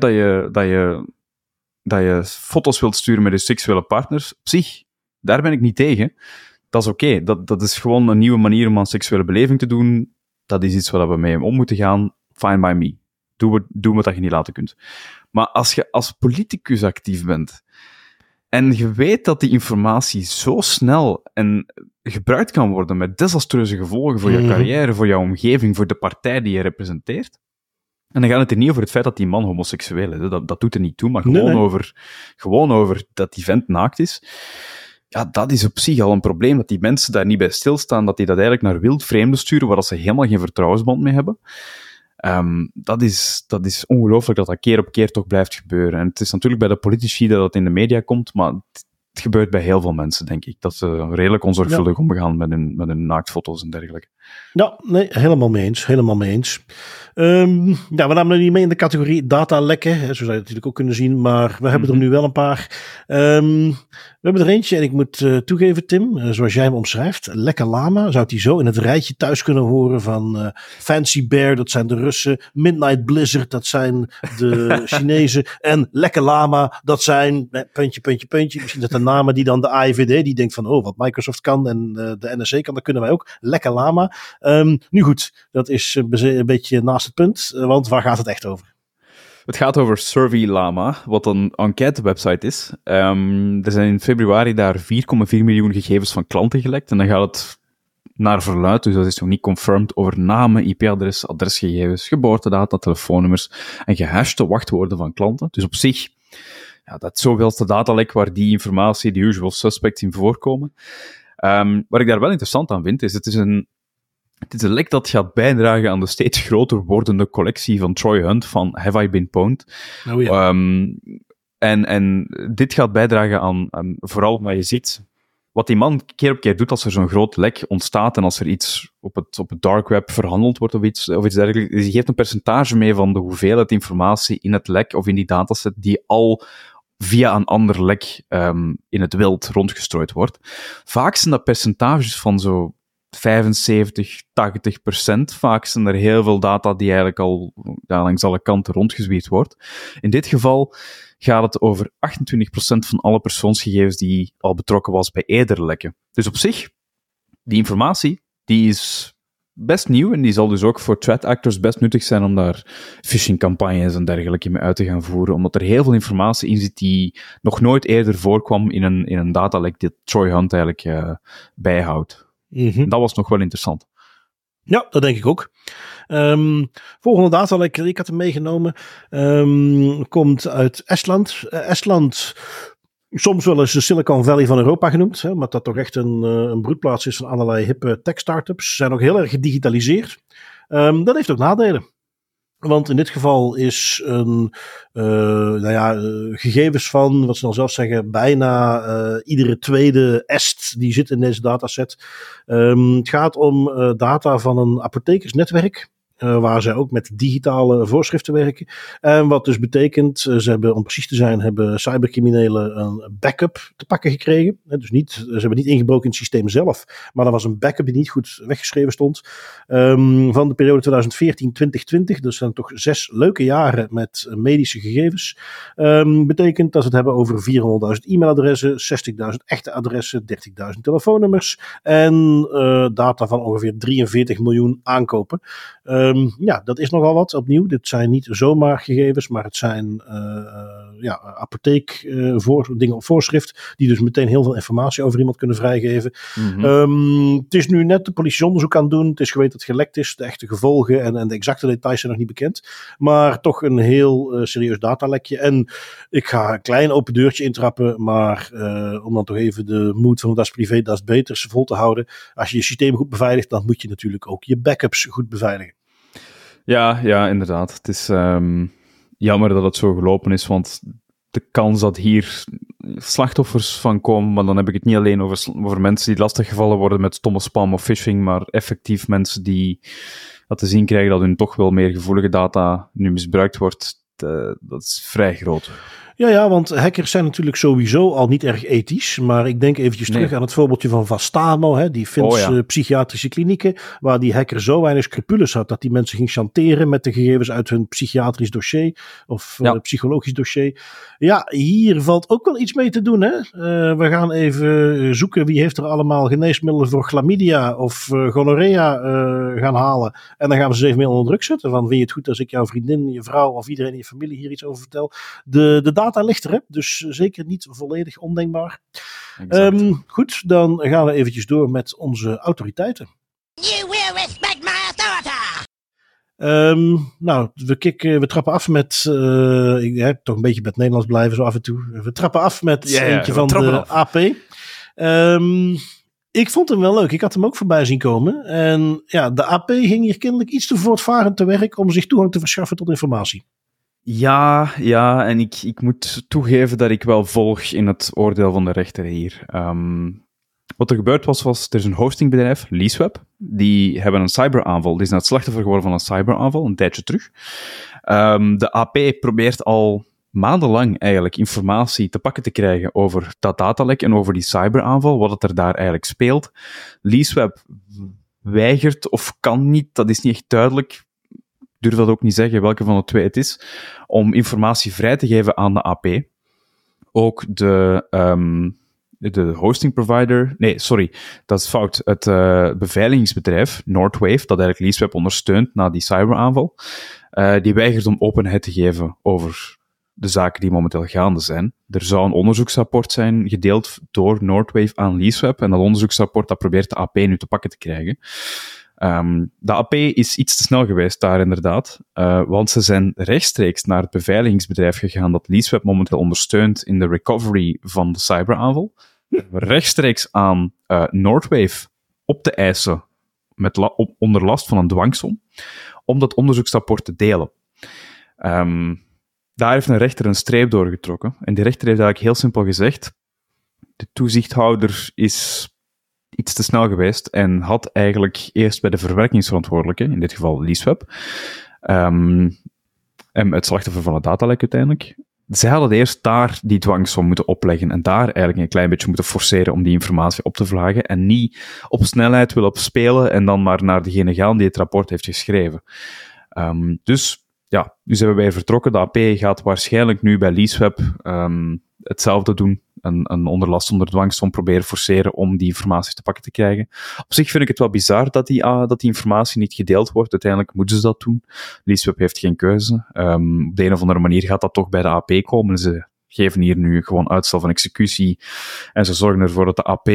dat je foto's wilt sturen met je seksuele partners. Op zich, daar ben ik niet tegen. Dat is oké. Dat is gewoon een nieuwe manier om aan seksuele beleving te doen. Dat is iets waar we mee om moeten gaan. Fine by me. Doe wat je niet laten kunt. Maar als je als politicus actief bent en je weet dat die informatie zo snel en gebruikt kan worden met desastreuze gevolgen voor je carrière, voor jouw omgeving, voor de partij die je representeert. En dan gaat het er niet over het feit dat die man homoseksueel is. Dat doet er niet toe, maar gewoon over dat die vent naakt is. Ja, dat is op zich al een probleem, dat die mensen daar niet bij stilstaan, dat die dat eigenlijk naar wildvreemden sturen, waar ze helemaal geen vertrouwensband mee hebben. Dat is ongelooflijk dat keer op keer toch blijft gebeuren. En het is natuurlijk bij de politici dat in de media komt, maar het gebeurt bij heel veel mensen, denk ik. Dat ze redelijk onzorgvuldig omgaan met hun naaktfoto's en dergelijke. Ja, nee, helemaal mee eens. We namen er niet mee in de categorie datalekken, zo zou je het natuurlijk ook kunnen zien, maar we hebben er nu wel een paar. We hebben er eentje, en ik moet toegeven, Tim, zoals jij hem omschrijft, Lekke Lama, zou die zo in het rijtje thuis kunnen horen van Fancy Bear, dat zijn de Russen, Midnight Blizzard, dat zijn de Chinezen, en Lekke Lama, dat zijn, puntje, misschien dat de namen die dan de AIVD, die denkt van, wat Microsoft kan en de NSC kan, dat kunnen wij ook, Lekke Lama. Nu goed, dat is een beetje naast het punt, want waar gaat het echt over? Het gaat over SurveyLama, wat een enquête-website is. Er zijn in februari daar 4,4 miljoen gegevens van klanten gelekt. En dan gaat het naar verluid, dus dat is nog niet confirmed, over namen, IP-adres, adresgegevens, geboortedata, telefoonnummers en gehashte wachtwoorden van klanten. Dus op zich, ja, dat zoveelste datalek waar die informatie, de usual suspects, in voorkomen. Wat ik daar wel interessant aan vind, is het is een lek dat gaat bijdragen aan de steeds groter wordende collectie van Troy Hunt van Have I Been Pwned? Oh ja. En dit gaat bijdragen aan vooral wat je ziet, wat die man keer op keer doet als er zo'n groot lek ontstaat en als er iets op het dark web verhandeld wordt of iets dergelijks. Dus die geeft een percentage mee van de hoeveelheid informatie in het lek of in die dataset die al via een ander lek in het wild rondgestrooid wordt. Vaak zijn dat percentages van zo 75, 80%. Vaak zijn er heel veel data die eigenlijk al langs alle kanten rondgezwierd wordt. In dit geval gaat het over 28% van alle persoonsgegevens die al betrokken was bij eerdere lekken. Dus op zich, die informatie, die is best nieuw en die zal dus ook voor threat actors best nuttig zijn om daar phishing-campagnes en dergelijke mee uit te gaan voeren, omdat er heel veel informatie in zit die nog nooit eerder voorkwam in een datalek die Troy Hunt eigenlijk bijhoudt. Mm-hmm. Dat was nog wel interessant. Ja, dat denk ik ook. Volgende datalek die ik had hem meegenomen komt uit Estland. Estland, soms wel eens de Silicon Valley van Europa genoemd, hè, omdat dat toch echt een broedplaats is van allerlei hippe tech-startups. Ze zijn ook heel erg gedigitaliseerd. Dat heeft ook nadelen. Want in dit geval is gegevens van, wat ze dan zelf zeggen, bijna iedere tweede est die zit in deze dataset. Het gaat om data van een apothekersnetwerk. Waar zij ook met digitale voorschriften werken. En wat dus betekent, ze hebben, om precies te zijn, hebben cybercriminelen een backup te pakken gekregen. Dus ze hebben niet ingebroken in het systeem zelf, maar er was een backup die niet goed weggeschreven stond. Van de periode 2014-2020, dus zijn toch 6 leuke jaren met medische gegevens. Betekent dat ze het hebben over 400.000 e-mailadressen, 60.000 echte adressen, 30.000 telefoonnummers en data van ongeveer 43 miljoen aankopen. Dat is nogal wat. Opnieuw, dit zijn niet zomaar gegevens, maar het zijn dingen op voorschrift, die dus meteen heel veel informatie over iemand kunnen vrijgeven. Mm-hmm. Het is nu net de politie onderzoek aan het doen. Het is geweten dat het gelekt is. De echte gevolgen en de exacte details zijn nog niet bekend. Maar toch een heel serieus datalekje. En ik ga een klein open deurtje intrappen, maar om dan toch even de moed van Das Privé, Das Beters vol te houden. Als je je systeem goed beveiligt, dan moet je natuurlijk ook je backups goed beveiligen. Ja, inderdaad. Het is jammer dat het zo gelopen is, want de kans dat hier slachtoffers van komen, maar dan heb ik het niet alleen over mensen die lastiggevallen worden met stomme spam of phishing, maar effectief mensen die te zien krijgen dat hun toch wel meer gevoelige data nu misbruikt wordt, dat is vrij groot. Ja, want hackers zijn natuurlijk sowieso al niet erg ethisch. Maar ik denk eventjes terug aan het voorbeeldje van Vastamo. Hè, die Finse psychiatrische klinieken. Waar die hacker zo weinig scrupules had dat die mensen ging chanteren met de gegevens uit hun psychiatrisch dossier. Of psychologisch dossier. Ja, hier valt ook wel iets mee te doen. Hè? We gaan even zoeken wie heeft er allemaal geneesmiddelen voor chlamydia of gonorrea gaan halen. En dan gaan we ze even mee onder druk zetten. Van, vind je het goed als ik jouw vriendin, je vrouw of iedereen in je familie hier iets over vertel? De data ligt er, hè? Dus zeker niet volledig ondenkbaar. Goed, dan gaan we eventjes door met onze autoriteiten. You will respect my authority! We trappen af met... ik heb toch een beetje bij het Nederlands blijven zo af en toe. We trappen af met eentje van de AP. Ik vond hem wel leuk. Ik had hem ook voorbij zien komen. En ja, de AP ging hier kennelijk iets te voortvarend te werk om zich toegang te verschaffen tot informatie. Ja, en ik moet toegeven dat ik wel volg in het oordeel van de rechter hier. Wat er gebeurd was er is een hostingbedrijf, Leaseweb, die hebben een cyberaanval. Die is net slachtoffer geworden van een cyberaanval, een tijdje terug. De AP probeert al maandenlang eigenlijk informatie te pakken te krijgen over dat datalek en over die cyberaanval, wat het er daar eigenlijk speelt. Leaseweb weigert of kan niet, dat is niet echt duidelijk. Ik durf dat ook niet zeggen welke van de twee het is, om informatie vrij te geven aan de AP. Ook de de hosting provider... Nee, sorry, dat is fout. Het beveiligingsbedrijf, Nordwave, dat eigenlijk LeaseWeb ondersteunt na die cyberaanval, die weigert om openheid te geven over de zaken die momenteel gaande zijn. Er zou een onderzoeksrapport zijn gedeeld door Nordwave aan LeaseWeb, en dat onderzoeksrapport dat probeert de AP nu te pakken te krijgen. De AP is iets te snel geweest daar inderdaad, want ze zijn rechtstreeks naar het beveiligingsbedrijf gegaan dat LeaseWeb momenteel ondersteunt in de recovery van de cyberaanval. Rechtstreeks aan Nordwave op te eisen onder last van een dwangsom om dat onderzoeksrapport te delen. Daar heeft een rechter een streep doorgetrokken en die rechter heeft eigenlijk heel simpel gezegd: de toezichthouder is iets te snel geweest en had eigenlijk eerst bij de verwerkingsverantwoordelijke, in dit geval LeaseWeb, en het slachtoffer van het datalek uiteindelijk, zij hadden eerst daar die dwangsom moeten opleggen en daar eigenlijk een klein beetje moeten forceren om die informatie op te vragen en niet op snelheid willen spelen en dan maar naar degene gaan die het rapport heeft geschreven. Dus nu zijn we weer vertrokken. De AP gaat waarschijnlijk nu bij LeaseWeb hetzelfde doen. Een onderlast onder dwangsom proberen forceren om die informatie te pakken te krijgen. Op zich vind ik het wel bizar dat die informatie niet gedeeld wordt. Uiteindelijk moeten ze dat doen. LeaseWeb heeft geen keuze. Op de een of andere manier gaat dat toch bij de AP komen. Ze geven hier nu gewoon uitstel van executie en ze zorgen ervoor dat de AP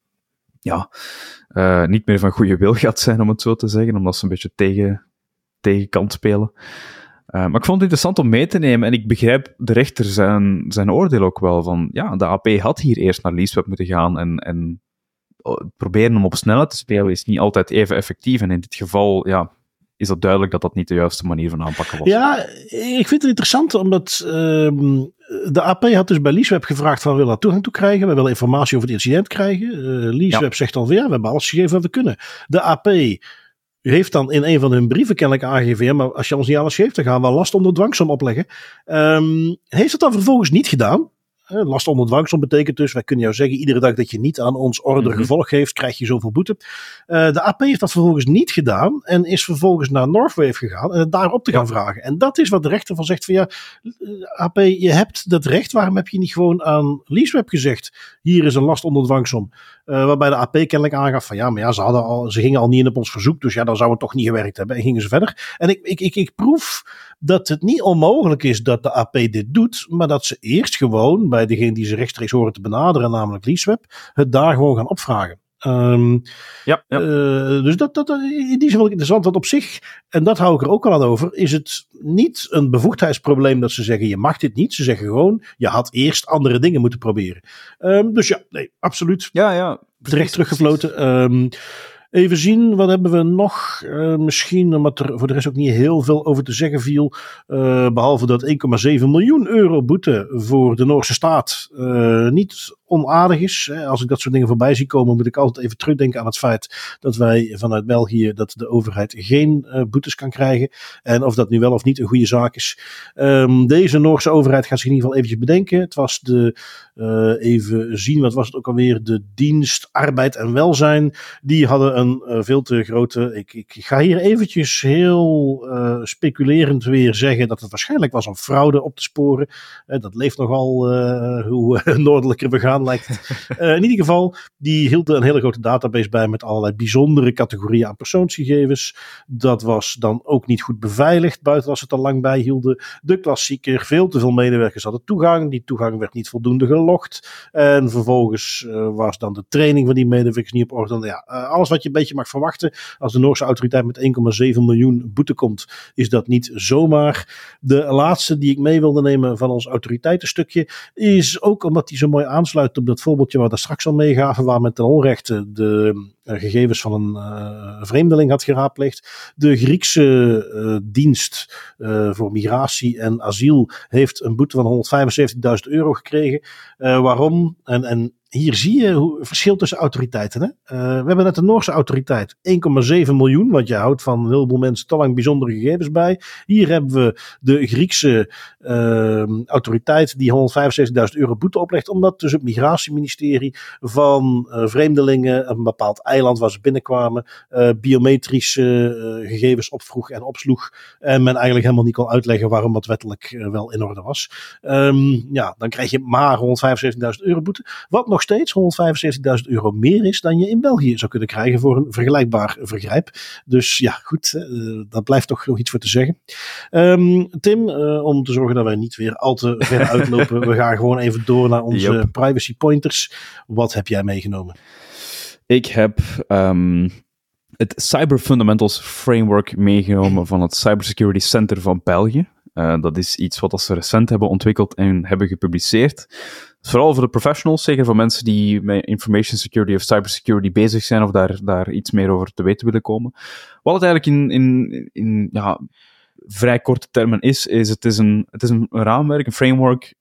niet meer van goede wil gaat zijn, om het zo te zeggen, omdat ze een beetje tegenkant spelen. Maar ik vond het interessant om mee te nemen en ik begrijp de rechter zijn oordeel ook wel van, de AP had hier eerst naar LeaseWeb moeten gaan en proberen om op snelheid te spelen is niet altijd even effectief en in dit geval, is dat duidelijk dat dat niet de juiste manier van aanpakken was. Ja, ik vind het interessant omdat de AP had dus bij LeaseWeb gevraagd van, we willen toegang toe krijgen, we willen informatie over het incident krijgen. LeaseWeb zegt dan van, we hebben alles gegeven wat we kunnen. De AP heeft dan in een van hun brieven kennelijk aangegeven, maar als je ons niet alles geeft, dan gaan we last onder dwangsom opleggen. Heeft het dan vervolgens niet gedaan. Last onder dwangsom betekent dus, wij kunnen jou zeggen, iedere dag dat je niet aan ons order gevolg geeft, krijg je zoveel boete. De AP heeft dat vervolgens niet gedaan en is vervolgens naar Northwave gegaan en het daarop te gaan vragen. En dat is wat de rechter van zegt van, AP, je hebt dat recht, waarom heb je niet gewoon aan LeaseWeb gezegd, hier is een last onder dwangsom. Waarbij de AP kennelijk aangaf van, ze gingen al niet in op ons verzoek, dus dan zou het toch niet gewerkt hebben en gingen ze verder. En ik proef dat het niet onmogelijk is dat de AP dit doet, maar dat ze eerst gewoon bij degene die ze rechtstreeks horen te benaderen, namelijk LeaseWeb, het daar gewoon gaan opvragen. Dus dat in die zin wel interessant, want op zich, en dat hou ik er ook al aan over, is het niet een bevoegdheidsprobleem dat ze zeggen, je mag dit niet. Ze zeggen gewoon, je had eerst andere dingen moeten proberen. Absoluut. Terecht teruggefloten. Even zien, wat hebben we nog? Misschien, omdat er voor de rest ook niet heel veel over te zeggen viel. Behalve dat 1,7 miljoen euro boete voor de Noorse staat niet onaardig is. Als ik dat soort dingen voorbij zie komen, moet ik altijd even terugdenken aan het feit dat wij vanuit België, dat de overheid geen boetes kan krijgen. En of dat nu wel of niet een goede zaak is. Deze Noorse overheid gaat zich in ieder geval eventjes bedenken. Het was even zien, wat was het ook alweer? De dienst Arbeid en Welzijn. Die hadden een veel te grote... Ik ga hier eventjes heel speculerend weer zeggen dat het waarschijnlijk was om fraude op te sporen. Dat leeft nogal hoe noordelijker we gaan, lijkt het. In ieder geval, die hielden een hele grote database bij met allerlei bijzondere categorieën aan persoonsgegevens. Dat was dan ook niet goed beveiligd, buiten als ze het al lang bij hielden. De klassieker, veel te veel medewerkers hadden toegang. Die toegang werd niet voldoende gelogd. En vervolgens was dan de training van die medewerkers niet op orde. Alles wat je een beetje mag verwachten. Als de Noorse autoriteit met 1,7 miljoen boete komt, is dat niet zomaar. De laatste die ik mee wilde nemen van ons autoriteitenstukje is ook omdat die zo mooi aansluit op dat voorbeeldje waar we daar straks al meegaven, waar men ten onrechte de gegevens van een vreemdeling had geraadpleegd. De Griekse dienst voor migratie en asiel heeft een boete van €175.000 gekregen. Waarom? En hier zie je hoe het verschil tussen autoriteiten. Hè? We hebben net de Noorse autoriteit. 1,7 miljoen, want je houdt van een heleboel mensen te lang bijzondere gegevens bij. Hier hebben we de Griekse autoriteit die €175.000 boete oplegt, omdat dus het migratieministerie van vreemdelingen een bepaald eiland waar ze binnenkwamen biometrische gegevens opvroeg en opsloeg. En men eigenlijk helemaal niet kon uitleggen waarom dat wettelijk wel in orde was. Dan krijg je maar €175.000 boete. Wat nog nog steeds €175.000 meer is dan je in België zou kunnen krijgen voor een vergelijkbaar vergrijp. Dus ja, goed, daar blijft toch nog iets voor te zeggen. Tim, om te zorgen dat wij niet weer al te ver uitlopen, we gaan gewoon even door naar onze privacy pointers. Wat heb jij meegenomen? Ik heb het Cyber Fundamentals Framework meegenomen van het Cybersecurity Center van België. Dat is iets wat ze recent hebben ontwikkeld en hebben gepubliceerd. Vooral voor de professionals, zeker voor mensen die met information security of cybersecurity bezig zijn of daar iets meer over te weten willen komen. Wat het eigenlijk in vrij korte termen is het is een raamwerk, een framework,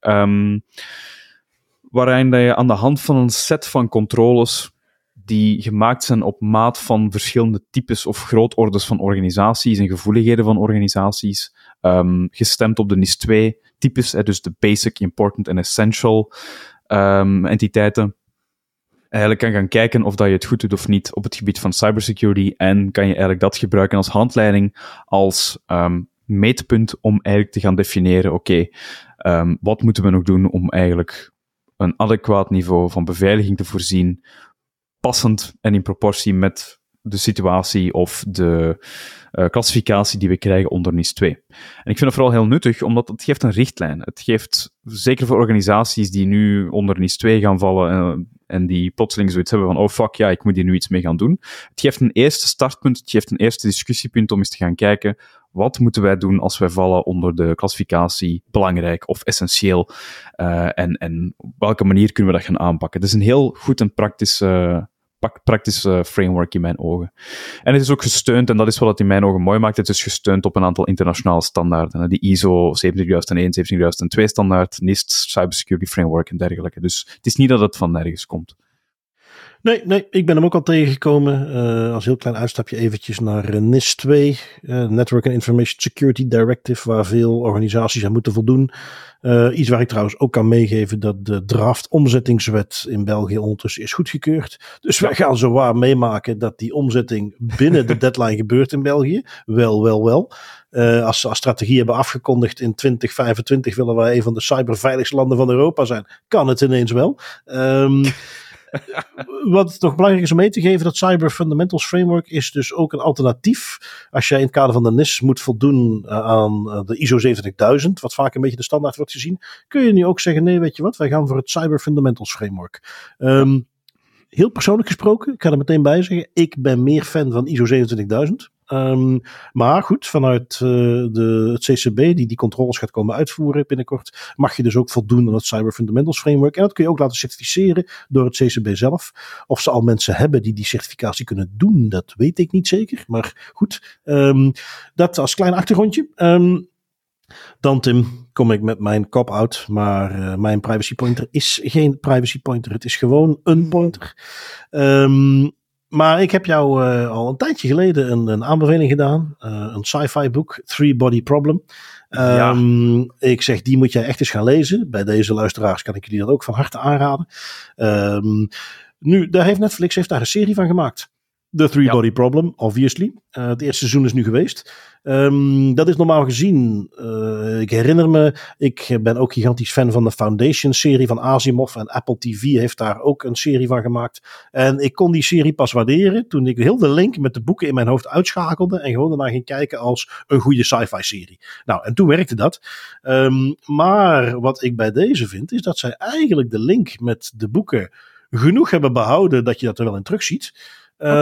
waarin je aan de hand van een set van controles die gemaakt zijn op maat van verschillende types of grootordes van organisaties en gevoeligheden van organisaties, gestemd op de NIS2 types, dus de basic, important en essential entiteiten, eigenlijk kan gaan kijken of dat je het goed doet of niet op het gebied van cybersecurity en kan je eigenlijk dat gebruiken als handleiding, als meetpunt om eigenlijk te gaan definiëren, oké, wat moeten we nog doen om eigenlijk een adequaat niveau van beveiliging te voorzien, passend en in proportie met de situatie of de klassificatie die we krijgen onder NIS 2. En ik vind het vooral heel nuttig, omdat het geeft een richtlijn. Het geeft, zeker voor organisaties die nu onder NIS 2 gaan vallen en die plotseling zoiets hebben van, oh fuck, ja, ik moet hier nu iets mee gaan doen. Het geeft een eerste startpunt, het geeft een eerste discussiepunt om eens te gaan kijken, wat moeten wij doen als wij vallen onder de klassificatie belangrijk of essentieel? En op welke manier kunnen we dat gaan aanpakken? Het is een heel goed en praktisch framework in mijn ogen. En het is ook gesteund, en dat is wat het in mijn ogen mooi maakt, het is gesteund op een aantal internationale standaarden. Die ISO 27001, 27002 standaard, NIST, Cybersecurity Framework en dergelijke. Dus het is niet dat het van nergens komt. Nee, ik ben hem ook al tegengekomen. Als heel klein uitstapje eventjes naar NIS 2, Network and Information Security Directive, waar veel organisaties aan moeten voldoen. Iets waar ik trouwens ook kan meegeven dat de draft omzettingswet in België ondertussen is goedgekeurd. Dus wij gaan zowaar meemaken dat die omzetting binnen de deadline gebeurt in België. Wel. Als ze strategie hebben afgekondigd in 2025 willen wij een van de cyberveiligste landen van Europa zijn. Kan het ineens wel. Wat nog belangrijk is om mee te geven, dat Cyber Fundamentals Framework is dus ook een alternatief. Als jij in het kader van de NIS moet voldoen aan de ISO 27000, wat vaak een beetje de standaard wordt gezien, kun je nu ook zeggen, nee, weet je wat, wij gaan voor het Cyber Fundamentals Framework. Heel persoonlijk gesproken, ik ga er meteen bij zeggen, ik ben meer fan van ISO 27000. Maar goed, vanuit het CCB, die controles gaat komen uitvoeren binnenkort, mag je dus ook voldoen aan het Cyber Fundamentals Framework. En dat kun je ook laten certificeren door het CCB zelf. Of ze al mensen hebben die certificatie kunnen doen, dat weet ik niet zeker. Maar goed, dat als klein achtergrondje. Dan, Tim, kom ik met mijn cop-out, maar mijn privacy pointer is geen privacy pointer. Het is gewoon een pointer. Maar ik heb jou al een tijdje geleden een aanbeveling gedaan. Een sci-fi boek, Three Body Problem. Ik zeg, die moet jij echt eens gaan lezen. Bij deze luisteraars kan ik jullie dat ook van harte aanraden. Nu, daar heeft Netflix daar een serie van gemaakt. The Three Body Problem, obviously. Het eerste seizoen is nu geweest. Dat is normaal gezien, ik herinner me, ik ben ook gigantisch fan van de Foundation-serie van Asimov en Apple TV heeft daar ook een serie van gemaakt. En ik kon die serie pas waarderen toen ik heel de link met de boeken in mijn hoofd uitschakelde en gewoon daarna ging kijken als een goede sci-fi serie. Nou, en toen werkte dat. Maar wat ik bij deze vind, is dat zij eigenlijk de link met de boeken genoeg hebben behouden dat je dat er wel in terugziet.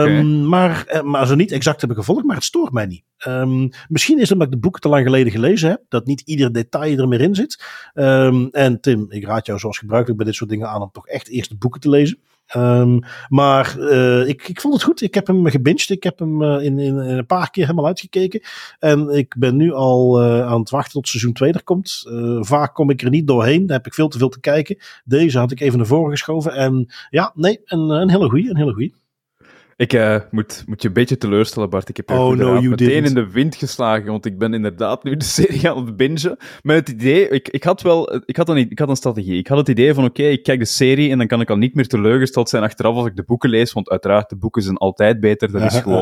Maar ze niet exact hebben gevolgd, maar het stoort mij niet. Misschien is het omdat ik de boeken te lang geleden gelezen heb, dat niet ieder detail er meer in zit. En Tim, ik raad jou zoals gebruikelijk bij dit soort dingen aan om toch echt eerst de boeken te lezen. Maar ik vond het goed. Ik heb hem gebinged. Ik heb hem in een paar keer helemaal uitgekeken. En ik ben nu al aan het wachten tot seizoen 2 er komt. Vaak kom ik er niet doorheen. Daar heb ik veel te veel te kijken. Deze had ik even naar voren geschoven. En ja, nee, een hele goeie. Ik moet je een beetje teleurstellen, Bart. Ik heb meteen in de wind geslagen, want ik ben inderdaad nu de serie aan het bingen. Met het idee, ik had een strategie. Ik had het idee van, oké, ik kijk de serie en dan kan ik al niet meer teleurgesteld zijn achteraf als ik de boeken lees, want uiteraard, de boeken zijn altijd beter.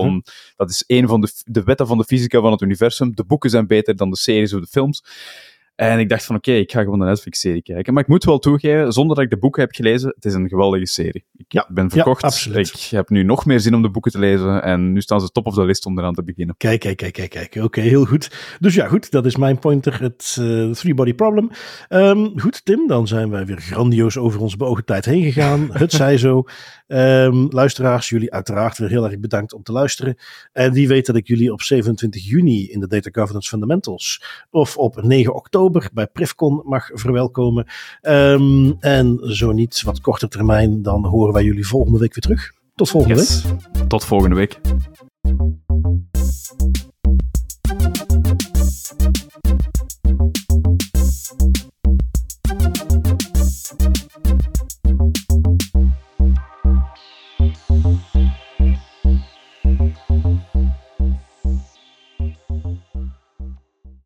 Dat is een van de wetten van de fysica van het universum. De boeken zijn beter dan de series of de films. En ik dacht van oké, ik ga gewoon de Netflix-serie kijken. Maar ik moet wel toegeven, zonder dat ik de boeken heb gelezen, het is een geweldige serie. Ik ben verkocht. Ja, absoluut. Ik heb nu nog meer zin om de boeken te lezen. En nu staan ze top of de list om eraan te beginnen. Kijk. Oké, heel goed. Dus ja, goed, dat is mijn pointer, het Three-Body Problem. Goed, Tim, dan zijn wij weer grandioos over onze beoogde tijd heen gegaan. Het zij zo. Luisteraars, jullie uiteraard weer heel erg bedankt om te luisteren. En wie weet dat ik jullie op 27 juni in de Data Governance Fundamentals of op 9 oktober bij Privcon mag verwelkomen. En zo niet wat korter termijn, dan horen wij jullie volgende week weer terug. Tot volgende week. Tot volgende week.